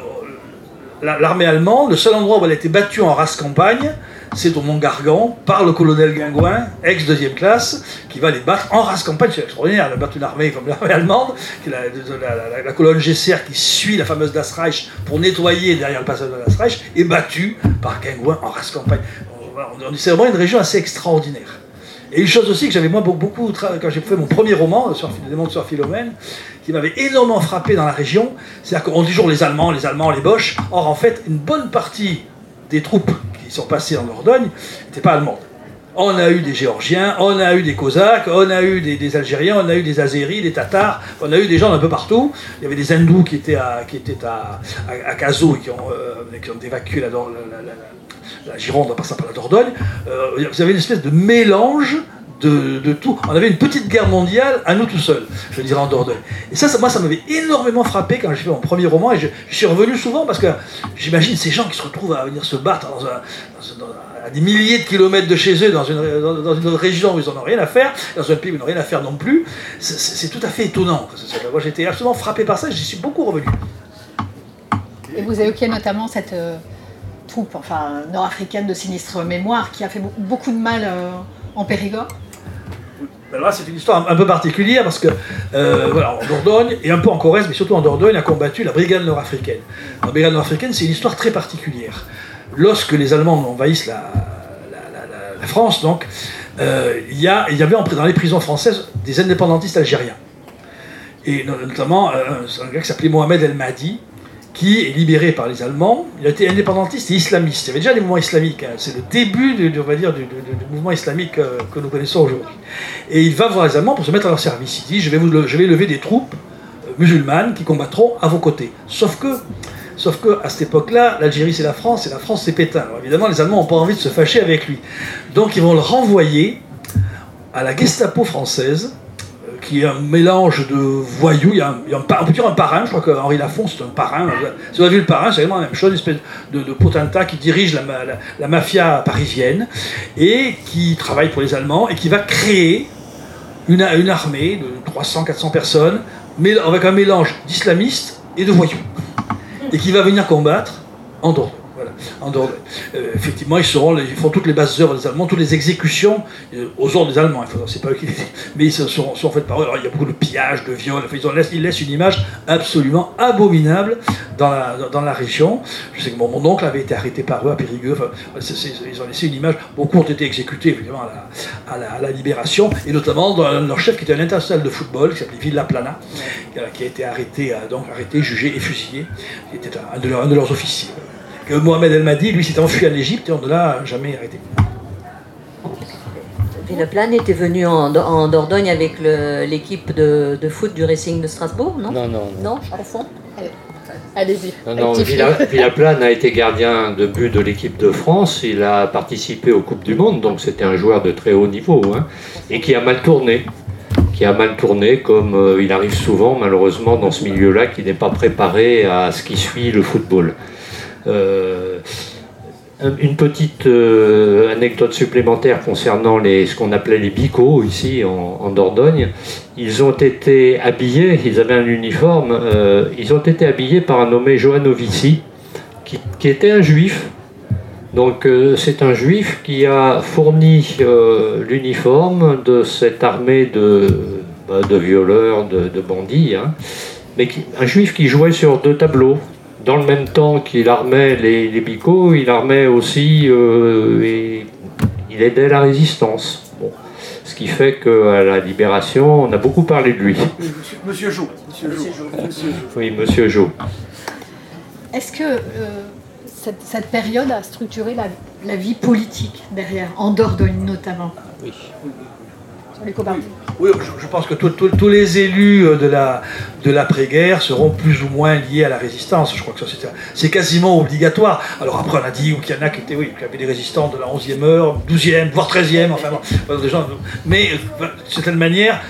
l'armée allemande, le seul endroit où elle a été battue en race campagne, c'est au Mont Gargan, par le colonel Guingouin, ex-deuxième classe, qui va les battre en race campagne. C'est extraordinaire, elle a battu une armée comme l'armée allemande, qui est la, la, la, la colonne G C R qui suit la fameuse Das Reich pour nettoyer derrière le passage de Das Reich, est battue par Guingouin en race campagne. C'est vraiment une région assez extraordinaire. Et une chose aussi que j'avais moi beaucoup, quand j'ai fait mon premier roman, sur les démons sur Philomène, qui m'avait énormément frappé dans la région, c'est-à-dire qu'on dit toujours les Allemands, les Allemands, les Boches. Or, en fait, une bonne partie des troupes qui sont passées en Dordogne n'étaient pas allemandes. On a eu des Géorgiens, on a eu des Cosaques, on a eu des, des Algériens, on a eu des Azéris, des Tatars, on a eu des gens d'un peu partout. Il y avait des Hindous qui étaient à, qui étaient à, à, à Cazaux et qui ont, euh, qui ont évacué la, la, la, la, la Gironde en passant par la Dordogne. Euh, vous avez une espèce de mélange De, de tout. On avait une petite guerre mondiale à nous tout seuls, je dirais en Dordogne. Et ça, ça moi, ça m'avait énormément frappé quand j'ai fait mon premier roman, et je, je suis revenu souvent parce que j'imagine ces gens qui se retrouvent à venir se battre dans un, dans, dans, à des milliers de kilomètres de chez eux, dans une, dans, dans une région où ils n'en ont rien à faire, dans un pays où ils n'ont rien à faire non plus. C'est tout à fait étonnant. Moi, j'étais absolument frappé par ça, et j'y suis beaucoup revenu. Et vous évoquiez notamment cette euh, troupe enfin, nord-africaine de sinistre mémoire qui a fait beaucoup de mal euh, en Périgord. Alors là, c'est une histoire un peu particulière parce que, euh, voilà, en Dordogne, et un peu en Corrèze, mais surtout en Dordogne, a combattu la brigade nord-africaine. La brigade nord-africaine, c'est une histoire très particulière. Lorsque les Allemands envahissent la, la, la, la France, donc, euh, il, y a, il y avait dans les prisons françaises des indépendantistes algériens. Et notamment, euh, un gars qui s'appelait Mohamed El Mahdi, qui est libéré par les Allemands. Il a été indépendantiste et islamiste. Il y avait déjà des mouvements islamiques. Hein. C'est le début du, on va dire, du, du, du mouvement islamique euh, que nous connaissons aujourd'hui. Et il va voir les Allemands pour se mettre à leur service. Il dit, je vais, vous, je vais lever des troupes euh, musulmanes qui combattront à vos côtés. Sauf que, sauf que à cette époque-là, l'Algérie c'est la France et la France c'est Pétain. Alors évidemment, les Allemands n'ont pas envie de se fâcher avec lui. Donc ils vont le renvoyer à la Gestapo française, qui est un mélange de voyous. Il y a un, il y a un, on peut dire un parrain, je crois qu'Henri Lafont c'est un parrain. Si vous avez vu le parrain, c'est vraiment la même chose, une espèce de, de potentat qui dirige la, la, la mafia parisienne et qui travaille pour les Allemands et qui va créer une, une armée de trois cents à quatre cents personnes, mais avec un mélange d'islamistes et de voyous, et qui va venir combattre en Dordogne. Voilà. En Dordogne. Euh, effectivement, ils, seront, ils font toutes les basses œuvres des Allemands, toutes les exécutions euh, aux ordres des Allemands. C'est pas eux qui les mais ils seront, seront faites par eux. Alors, il y a beaucoup de pillages, de viols. Enfin, ils, laissent, ils laissent une image absolument abominable dans la, dans la région. Je sais que mon, mon oncle avait été arrêté par eux à Périgueux. Enfin, c'est, c'est, ils ont laissé une image. Beaucoup ont été exécutés, évidemment, à la, à la, à la Libération, et notamment dans leur chef qui était un international de football, qui s'appelait Villaplana, qui, qui a été arrêté, donc arrêté, jugé et fusillé. Qui était un de, leur, un de leurs officiers. Que Mohamed El Mahdi, lui, s'était enfui en Égypte et on ne l'a jamais arrêté. Le Plane était venu en, en Dordogne avec l'équipe de, de foot du Racing de Strasbourg, non? Non, non. Non, non au fond. Allez-y. Non, non, Villaplane a été gardien de but de l'équipe de France. Il a participé aux Coupes du Monde, donc c'était un joueur de très haut niveau, hein, et qui a mal tourné. Qui a mal tourné, comme euh, il arrive souvent, malheureusement, dans ce milieu-là, qui n'est pas préparé à ce qui suit le football. Euh, Une petite euh, anecdote supplémentaire concernant les, ce qu'on appelait les bicots ici en, en Dordogne. Ils ont été habillés, ils avaient un uniforme, euh, ils ont été habillés par un nommé Johannovici, qui, qui était un juif. Donc euh, c'est un juif qui a fourni euh, l'uniforme de cette armée de, bah, de violeurs, de, de bandits, hein, mais qui, un juif qui jouait sur deux tableaux. Dans le même temps qu'il armait les, les bicots, il armait aussi, euh, et il aidait la résistance. Bon. Ce qui fait qu'à la Libération, on a beaucoup parlé de lui. Monsieur, Monsieur Jo. Monsieur Jo. Monsieur Jo. Oui, Monsieur Jo. Est-ce que euh, cette, cette période a structuré la, la vie politique derrière, en Dordogne notamment? Oui. Oui, oui je, je pense que tous les élus de la de l'après-guerre seront plus ou moins liés à la résistance. Je crois que ça c'est quasiment obligatoire. Alors après on a dit qu'il y en a qui étaient, oui, qui avaient des résistants de la onzième heure, douzième, voire treizième, enfin bon, des gens. Mais d'une certaine manière,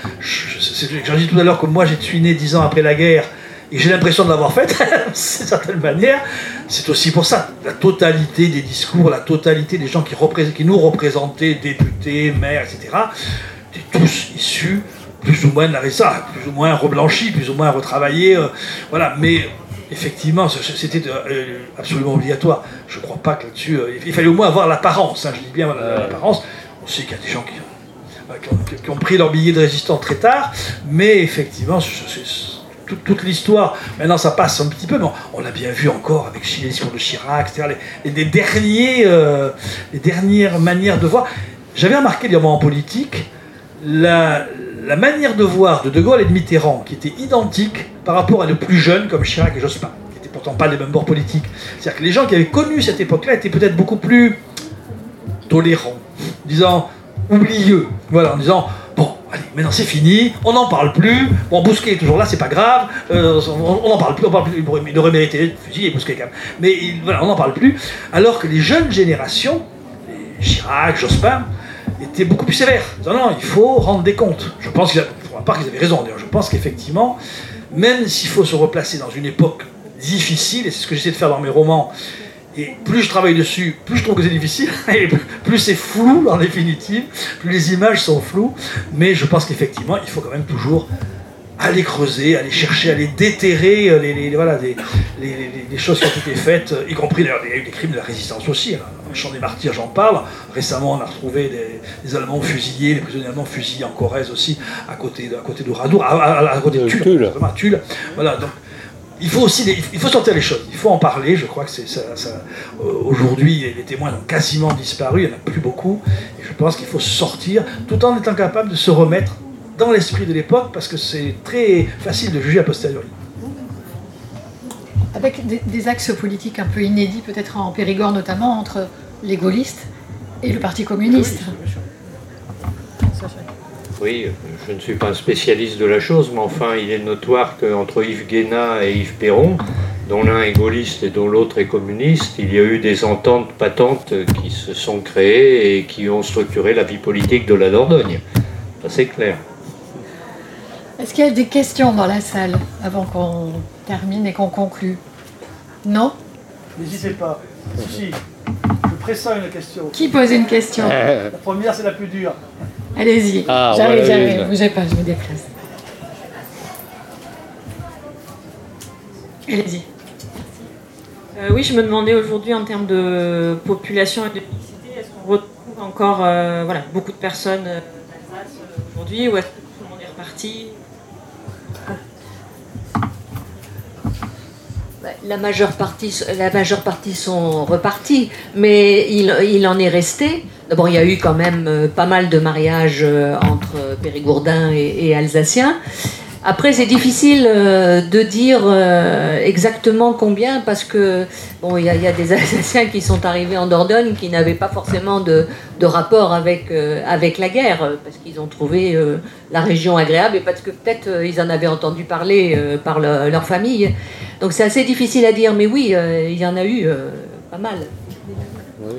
j'en dis tout à l'heure que moi je suis né dix ans après la guerre. Et j'ai l'impression de l'avoir faite, d'une certaine manière. C'est aussi pour ça, la totalité des discours, la totalité des gens qui, qui nous représentaient, députés, maires, et cetera, étaient tous issus plus ou moins de la résistance, plus ou moins reblanchis, plus ou moins retravaillés. Euh, voilà, mais effectivement, c'était euh, absolument obligatoire. Je ne crois pas que là-dessus, euh, il fallait au moins avoir l'apparence, hein, je dis bien voilà, l'apparence. On sait qu'il y a des gens qui, euh, qui, ont, qui ont pris leur billet de résistant très tard, mais effectivement, c'est toute, toute l'histoire, maintenant ça passe un petit peu, mais on, on l'a bien vu encore avec l'élection de Chirac, et cetera. Les, les, les, derniers, euh, les dernières manières de voir. J'avais remarqué, évidemment, en politique, la, la manière de voir de De Gaulle et de Mitterrand, qui était identique par rapport à de plus jeunes comme Chirac et Jospin, qui n'étaient pourtant pas des mêmes bords politiques. C'est-à-dire que les gens qui avaient connu cette époque-là étaient peut-être beaucoup plus tolérants, disant oublieux, voilà, en disant bon, allez, maintenant c'est fini, on n'en parle plus, bon, Bousquet est toujours là, c'est pas grave, euh, on n'en parle plus, on parle plus, il aurait mérité le fusil et Bousquet quand même, mais il, voilà, on n'en parle plus, alors que les jeunes générations, les Chirac, Jospin, étaient beaucoup plus sévères. Non, non, il faut rendre des comptes. Je pense qu'ils avaient, pour ma part, qu'ils avaient raison. D'ailleurs, je pense qu'effectivement, même s'il faut se replacer dans une époque difficile, et c'est ce que j'essaie de faire dans mes romans, et plus je travaille dessus, plus je trouve que c'est difficile, et plus c'est flou en définitive, plus les images sont floues, mais je pense qu'effectivement, il faut quand même toujours aller creuser, aller chercher, aller déterrer les, les, voilà, les, les, les, les choses qui ont été faites, y compris d'ailleurs, il y a eu des crimes de la résistance aussi. Hein. Dans le Champ des Martyrs, j'en parle. Récemment, on a retrouvé des, des Allemands fusillés, les prisonniers allemands fusillés en Corrèze aussi, à côté de, à côté de Radour, à, à, à côté de Tulle. Tulle. À Tulle. Voilà, donc il faut aussi, les, il faut sortir les choses, il faut en parler. Je crois que c'est ça. ça euh, aujourd'hui, les témoins ont quasiment disparu, il n'y en a plus beaucoup, et je pense qu'il faut sortir, tout en étant capable de se remettre dans l'esprit de l'époque, parce que c'est très facile de juger a posteriori. Avec des, des axes politiques un peu inédits, peut-être en Périgord notamment, entre les gaullistes et le Parti communiste. Oui, je ne suis pas un spécialiste de la chose, mais enfin, il est notoire qu'entre Yves Guéna et Yves Perron, dont l'un est gaulliste et dont l'autre est communiste, il y a eu des ententes patentes qui se sont créées et qui ont structuré la vie politique de la Dordogne. Ça, c'est clair. Est-ce qu'il y a des questions dans la salle avant qu'on termine et qu'on conclue? Non? N'hésitez pas. Si, je pressens une question. Qui pose une question? La première, c'est la plus dure. Allez-y. Ah, j'arrive, voilà, j'arrive. Ne bougez pas, je me déplace. Allez-y. Euh, oui, je me demandais aujourd'hui, en termes de population et de mixité, est-ce qu'on retrouve encore euh, voilà, beaucoup de personnes euh, d'Alsace euh, aujourd'hui, ou est-ce que tout le monde est reparti? La majeure partie, la majeure partie sont repartis, mais il, il en est resté. D'abord, il y a eu quand même pas mal de mariages entre Périgourdins et, et Alsaciens. Après, c'est difficile euh, de dire euh, exactement combien, parce que bon, il y, y a des Alsaciens qui sont arrivés en Dordogne qui n'avaient pas forcément de, de rapport avec, euh, avec la guerre, parce qu'ils ont trouvé euh, la région agréable et parce que peut-être euh, ils en avaient entendu parler euh, par le, leur famille. Donc c'est assez difficile à dire, mais oui, euh, il y en a eu euh, pas mal. Oui.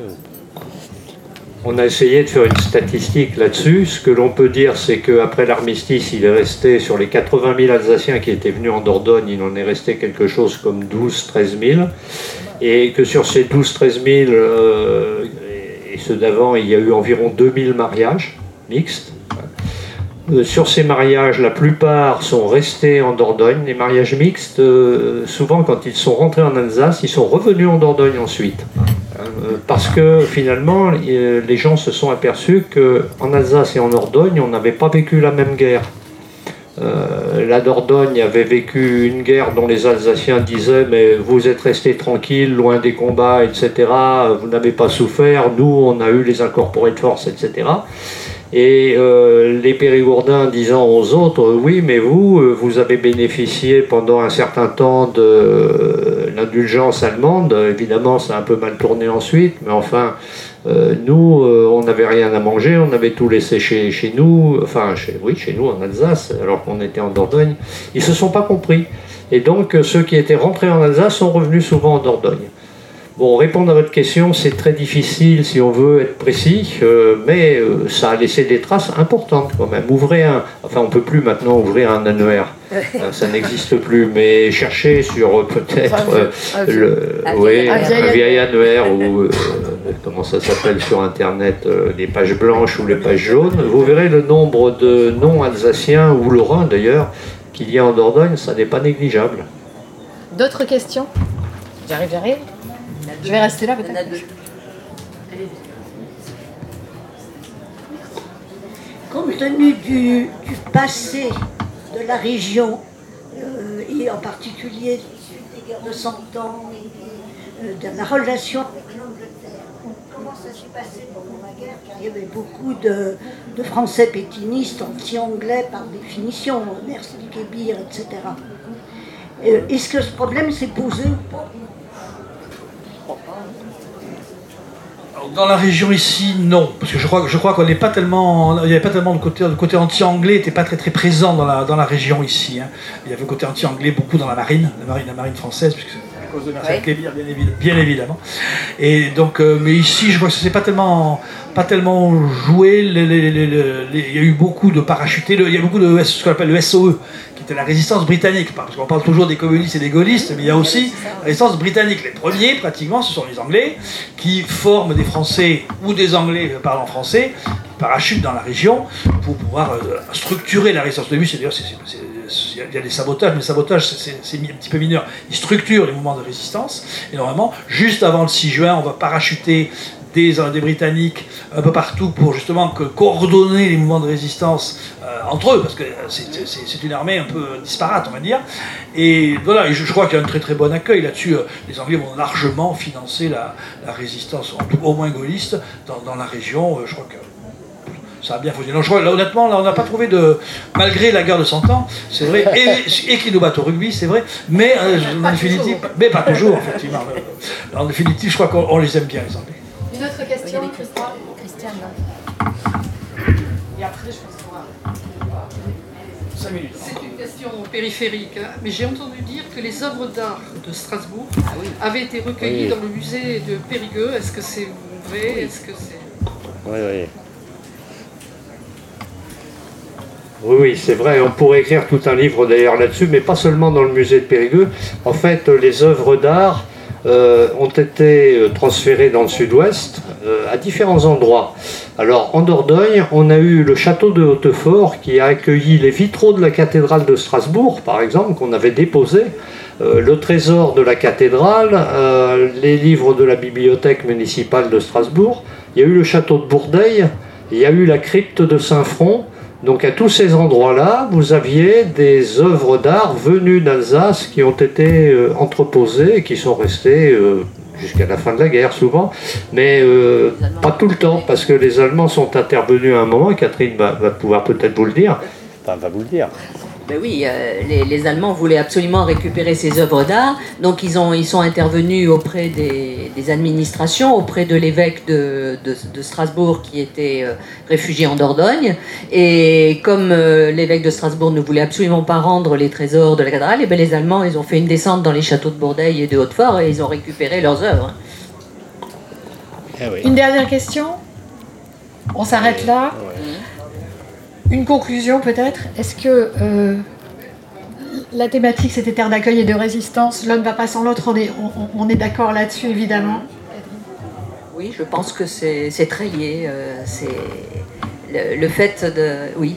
On a essayé de faire une statistique là-dessus. Ce que l'on peut dire, c'est qu'après l'armistice, il est resté, sur les quatre-vingt mille Alsaciens qui étaient venus en Dordogne, il en est resté quelque chose comme douze à treize mille. Et que sur ces douze à treize mille, euh, et ceux d'avant, il y a eu environ deux mille mariages mixtes. Euh, sur ces mariages, la plupart sont restés en Dordogne. Les mariages mixtes, euh, souvent quand ils sont rentrés en Alsace, ils sont revenus en Dordogne ensuite. Parce que finalement, les gens se sont aperçus qu'en Alsace et en Dordogne, on n'avait pas vécu la même guerre. Euh, la Dordogne avait vécu une guerre dont les Alsaciens disaient « mais vous êtes restés tranquilles, loin des combats, et cetera. Vous n'avez pas souffert, nous on a eu les incorporés de force, et cetera » Et euh, les Périgourdins disant aux autres « oui, mais vous, vous avez bénéficié pendant un certain temps de euh, l'indulgence allemande. Évidemment, ça a un peu mal tourné ensuite, mais enfin, euh, nous, euh, on n'avait rien à manger, on avait tout laissé chez, chez nous, enfin, chez, oui, chez nous en Alsace, alors qu'on était en Dordogne. Ils ne se sont pas compris. Et donc, ceux qui étaient rentrés en Alsace sont revenus souvent en Dordogne. » Bon, répondre à votre question, c'est très difficile si on veut être précis, euh, mais euh, ça a laissé des traces importantes quand même. Ouvrez un, enfin on ne peut plus maintenant ouvrir un annuaire, euh, ça n'existe plus, mais cherchez sur euh, peut-être euh, le, un, oui, un, vieil, un vieil annuaire ou euh, comment ça s'appelle sur internet, euh, les pages blanches ou les pages jaunes, vous verrez le nombre de noms alsaciens ou lorrains d'ailleurs qu'il y a en Dordogne, ça n'est pas négligeable. D'autres questions? J'arrive, j'arrive. Je vais rester là peut-être. Compte tenu du, du passé de la région, euh, et en particulier des guerres de Cent Ans, et, euh, de la relation avec l'Angleterre, comment ça s'est passé pendant la guerre? Car il y avait beaucoup de, de Français pétinistes, anti-anglais par définition, Mercy-Kébir, et cetera. Euh, Est-ce que ce problème s'est posé ou pas? Dans la région ici, non, parce que je crois, je crois qu'on n'est pas tellement, il n'y avait pas tellement de côté, le côté anti-anglais n'était pas très très présent dans la, dans la région ici. Hein. Il y avait le côté anti-anglais beaucoup dans la marine, la marine, la marine française, puisque c'est à cause de Mercy-Kébir, bien, évidemment, bien évidemment. Et donc, euh, mais ici, je crois que ça s'est pas tellement, pas tellement joué. Les, les, les, les, les, il y a eu beaucoup de parachutés, il y a beaucoup de ce qu'on appelle le S O E. C'était la résistance britannique, parce qu'on parle toujours des communistes et des gaullistes, mais il y a aussi la résistance britannique. Les premiers, pratiquement, ce sont les Anglais, qui forment des Français ou des Anglais parlant français, qui parachutent dans la région pour pouvoir euh, structurer la résistance. Au début, d'ailleurs, il y a des sabotages, mais le sabotage, c'est un petit peu mineur. Ils structurent les mouvements de résistance, et normalement, juste avant le six juin, on va parachuter Des, des Britanniques un peu partout pour justement que, coordonner les mouvements de résistance euh, entre eux, parce que c'est une armée un peu disparate, on va dire. Et voilà, et je, je crois qu'il y a un très très bon accueil là-dessus. Les Anglais vont largement financer la, la résistance, au moins gaulliste, dans, dans la région. Je crois que ça a bien fonctionné. Non, je crois, là, honnêtement, là, on n'a pas trouvé de... Malgré la guerre de Cent Ans, c'est vrai, et, et qui nous battent au rugby, c'est vrai, mais euh, en définitive... Mais pas toujours, effectivement. En définitive, je crois qu'on les aime bien, les Anglais. Une autre question, Christiane. Christiane. Et après, je pense qu'on va... cinq minutes. C'est une question périphérique, hein, mais j'ai entendu dire que les œuvres d'art de Strasbourg Ah oui. avaient été recueillies Oui. dans le musée de Périgueux. Est-ce que c'est vrai? Oui. Est-ce que c'est... Oui, oui. Oui, oui, c'est vrai, on pourrait écrire tout un livre d'ailleurs là-dessus, mais pas seulement dans le musée de Périgueux. En fait, les œuvres d'art euh, ont été transférées dans le sud-ouest euh, à différents endroits. Alors, en Dordogne, on a eu le château de Hautefort qui a accueilli les vitraux de la cathédrale de Strasbourg, par exemple, qu'on avait déposés, euh, le trésor de la cathédrale, euh, les livres de la bibliothèque municipale de Strasbourg. Il y a eu le château de Bourdeil, il y a eu la crypte de Saint-Front. Donc à tous ces endroits-là, vous aviez des œuvres d'art venues d'Alsace qui ont été euh, entreposées et qui sont restées euh, jusqu'à la fin de la guerre souvent, mais euh, pas tout le temps, parce que les Allemands sont intervenus à un moment, et Catherine va, va pouvoir peut-être vous le dire, enfin va vous le dire. Ben oui, euh, les, les Allemands voulaient absolument récupérer ces œuvres d'art, donc ils, ont, ils sont intervenus auprès des, des administrations, auprès de l'évêque de, de, de Strasbourg qui était euh, réfugié en Dordogne, et comme euh, l'évêque de Strasbourg ne voulait absolument pas rendre les trésors de la cathédrale, et ben les Allemands ils ont fait une descente dans les châteaux de Bourdeil et de Hautefort et ils ont récupéré leurs œuvres. Ah oui. Une dernière question ? On s'arrête là. Une conclusion peut-être. Est-ce que euh, la thématique c'était terre d'accueil et de résistance, l'un ne va pas sans l'autre, on est, on, on est d'accord là-dessus évidemment. Oui, je pense que c'est, c'est très lié. Euh, c'est le, le fait de... Oui.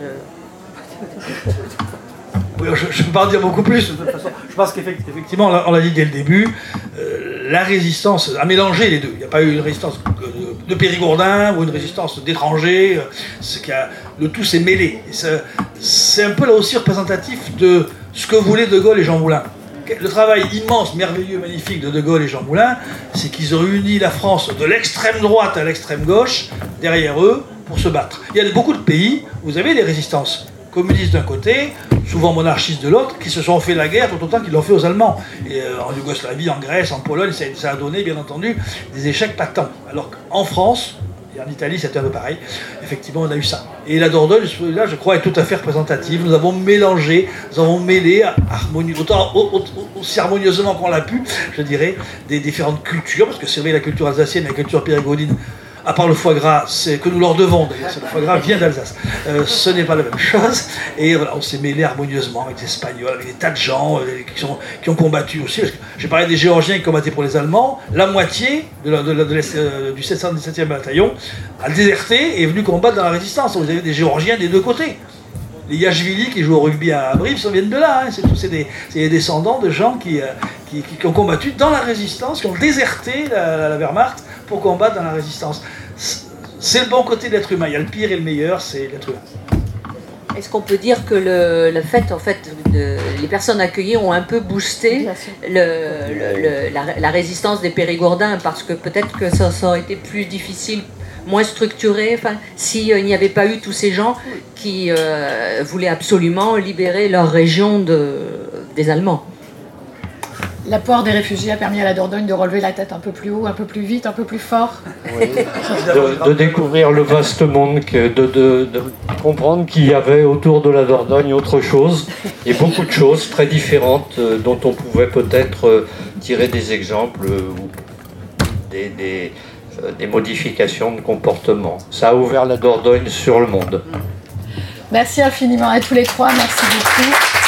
Je... Oui, je ne peux pas en dire beaucoup plus. De toute façon, je pense qu'effectivement, on l'a dit dès le début, euh, la résistance a mélangé les deux. Il n'y a pas eu une résistance de, de Périgourdin ou une résistance d'étrangers. Ce qui a, le tout s'est mêlé. Et ça, c'est un peu là aussi représentatif de ce que voulaient De Gaulle et Jean Moulin. Le travail immense, merveilleux, magnifique de De Gaulle et Jean Moulin, c'est qu'ils ont réuni la France de l'extrême droite à l'extrême gauche derrière eux pour se battre. Il y a beaucoup de pays où vous avez des résistances communistes d'un côté, souvent monarchistes de l'autre, qui se sont fait la guerre tout autant qu'ils l'ont fait aux Allemands. Et euh, en Yougoslavie, en Grèce, en Pologne, ça, ça a donné, bien entendu, des échecs patents. Alors qu'en France, et en Italie, c'était un peu pareil, effectivement, on a eu ça. Et la Dordogne, là, je crois, est tout à fait représentative. Nous avons mélangé, nous avons mêlé, harmonieux, autant, aussi harmonieusement qu'on l'a pu, je dirais, des différentes cultures, parce que c'est vrai, la culture alsacienne et la culture périgourdine, à part le foie gras, c'est que nous leur devons d'ailleurs, le foie gras vient d'Alsace. Euh, ce n'est pas la même chose. Et voilà, on s'est mêlé harmonieusement avec les Espagnols, avec des tas de gens euh, qui, sont, qui ont combattu aussi. J'ai parlé des Géorgiens qui combattaient pour les Allemands. La moitié de la, de la, de la, euh, du sept cent dix-septième bataillon a déserté et est venu combattre dans la résistance. Vous avez des Géorgiens des deux côtés. Les Yachvili qui jouent au rugby à Brive, ça viennent de là. Hein. C'est, c'est, des, c'est des descendants de gens qui, euh, qui, qui, qui ont combattu dans la résistance, qui ont déserté la, la, la Wehrmacht pour combattre dans la résistance. C'est le bon côté de l'être humain. Il y a le pire et le meilleur, c'est l'être humain. Est-ce qu'on peut dire que le, le fait, en fait, de, les personnes accueillies ont un peu boosté le, le, le, la, la résistance des Périgourdins, parce que peut-être que ça, ça aurait été plus difficile, moins structuré, enfin, s'il euh, n'y avait pas eu tous ces gens qui euh, voulaient absolument libérer leur région de, des Allemands. La poire des réfugiés a permis à la Dordogne de relever la tête un peu plus haut, un peu plus vite, un peu plus fort. Oui. de, de découvrir le vaste monde, que, de, de, de comprendre qu'il y avait autour de la Dordogne autre chose, et beaucoup de choses très différentes euh, dont on pouvait peut-être euh, tirer des exemples euh, ou des, des, euh, des modifications de comportement. Ça a ouvert la Dordogne sur le monde. Merci infiniment à tous les trois, merci beaucoup.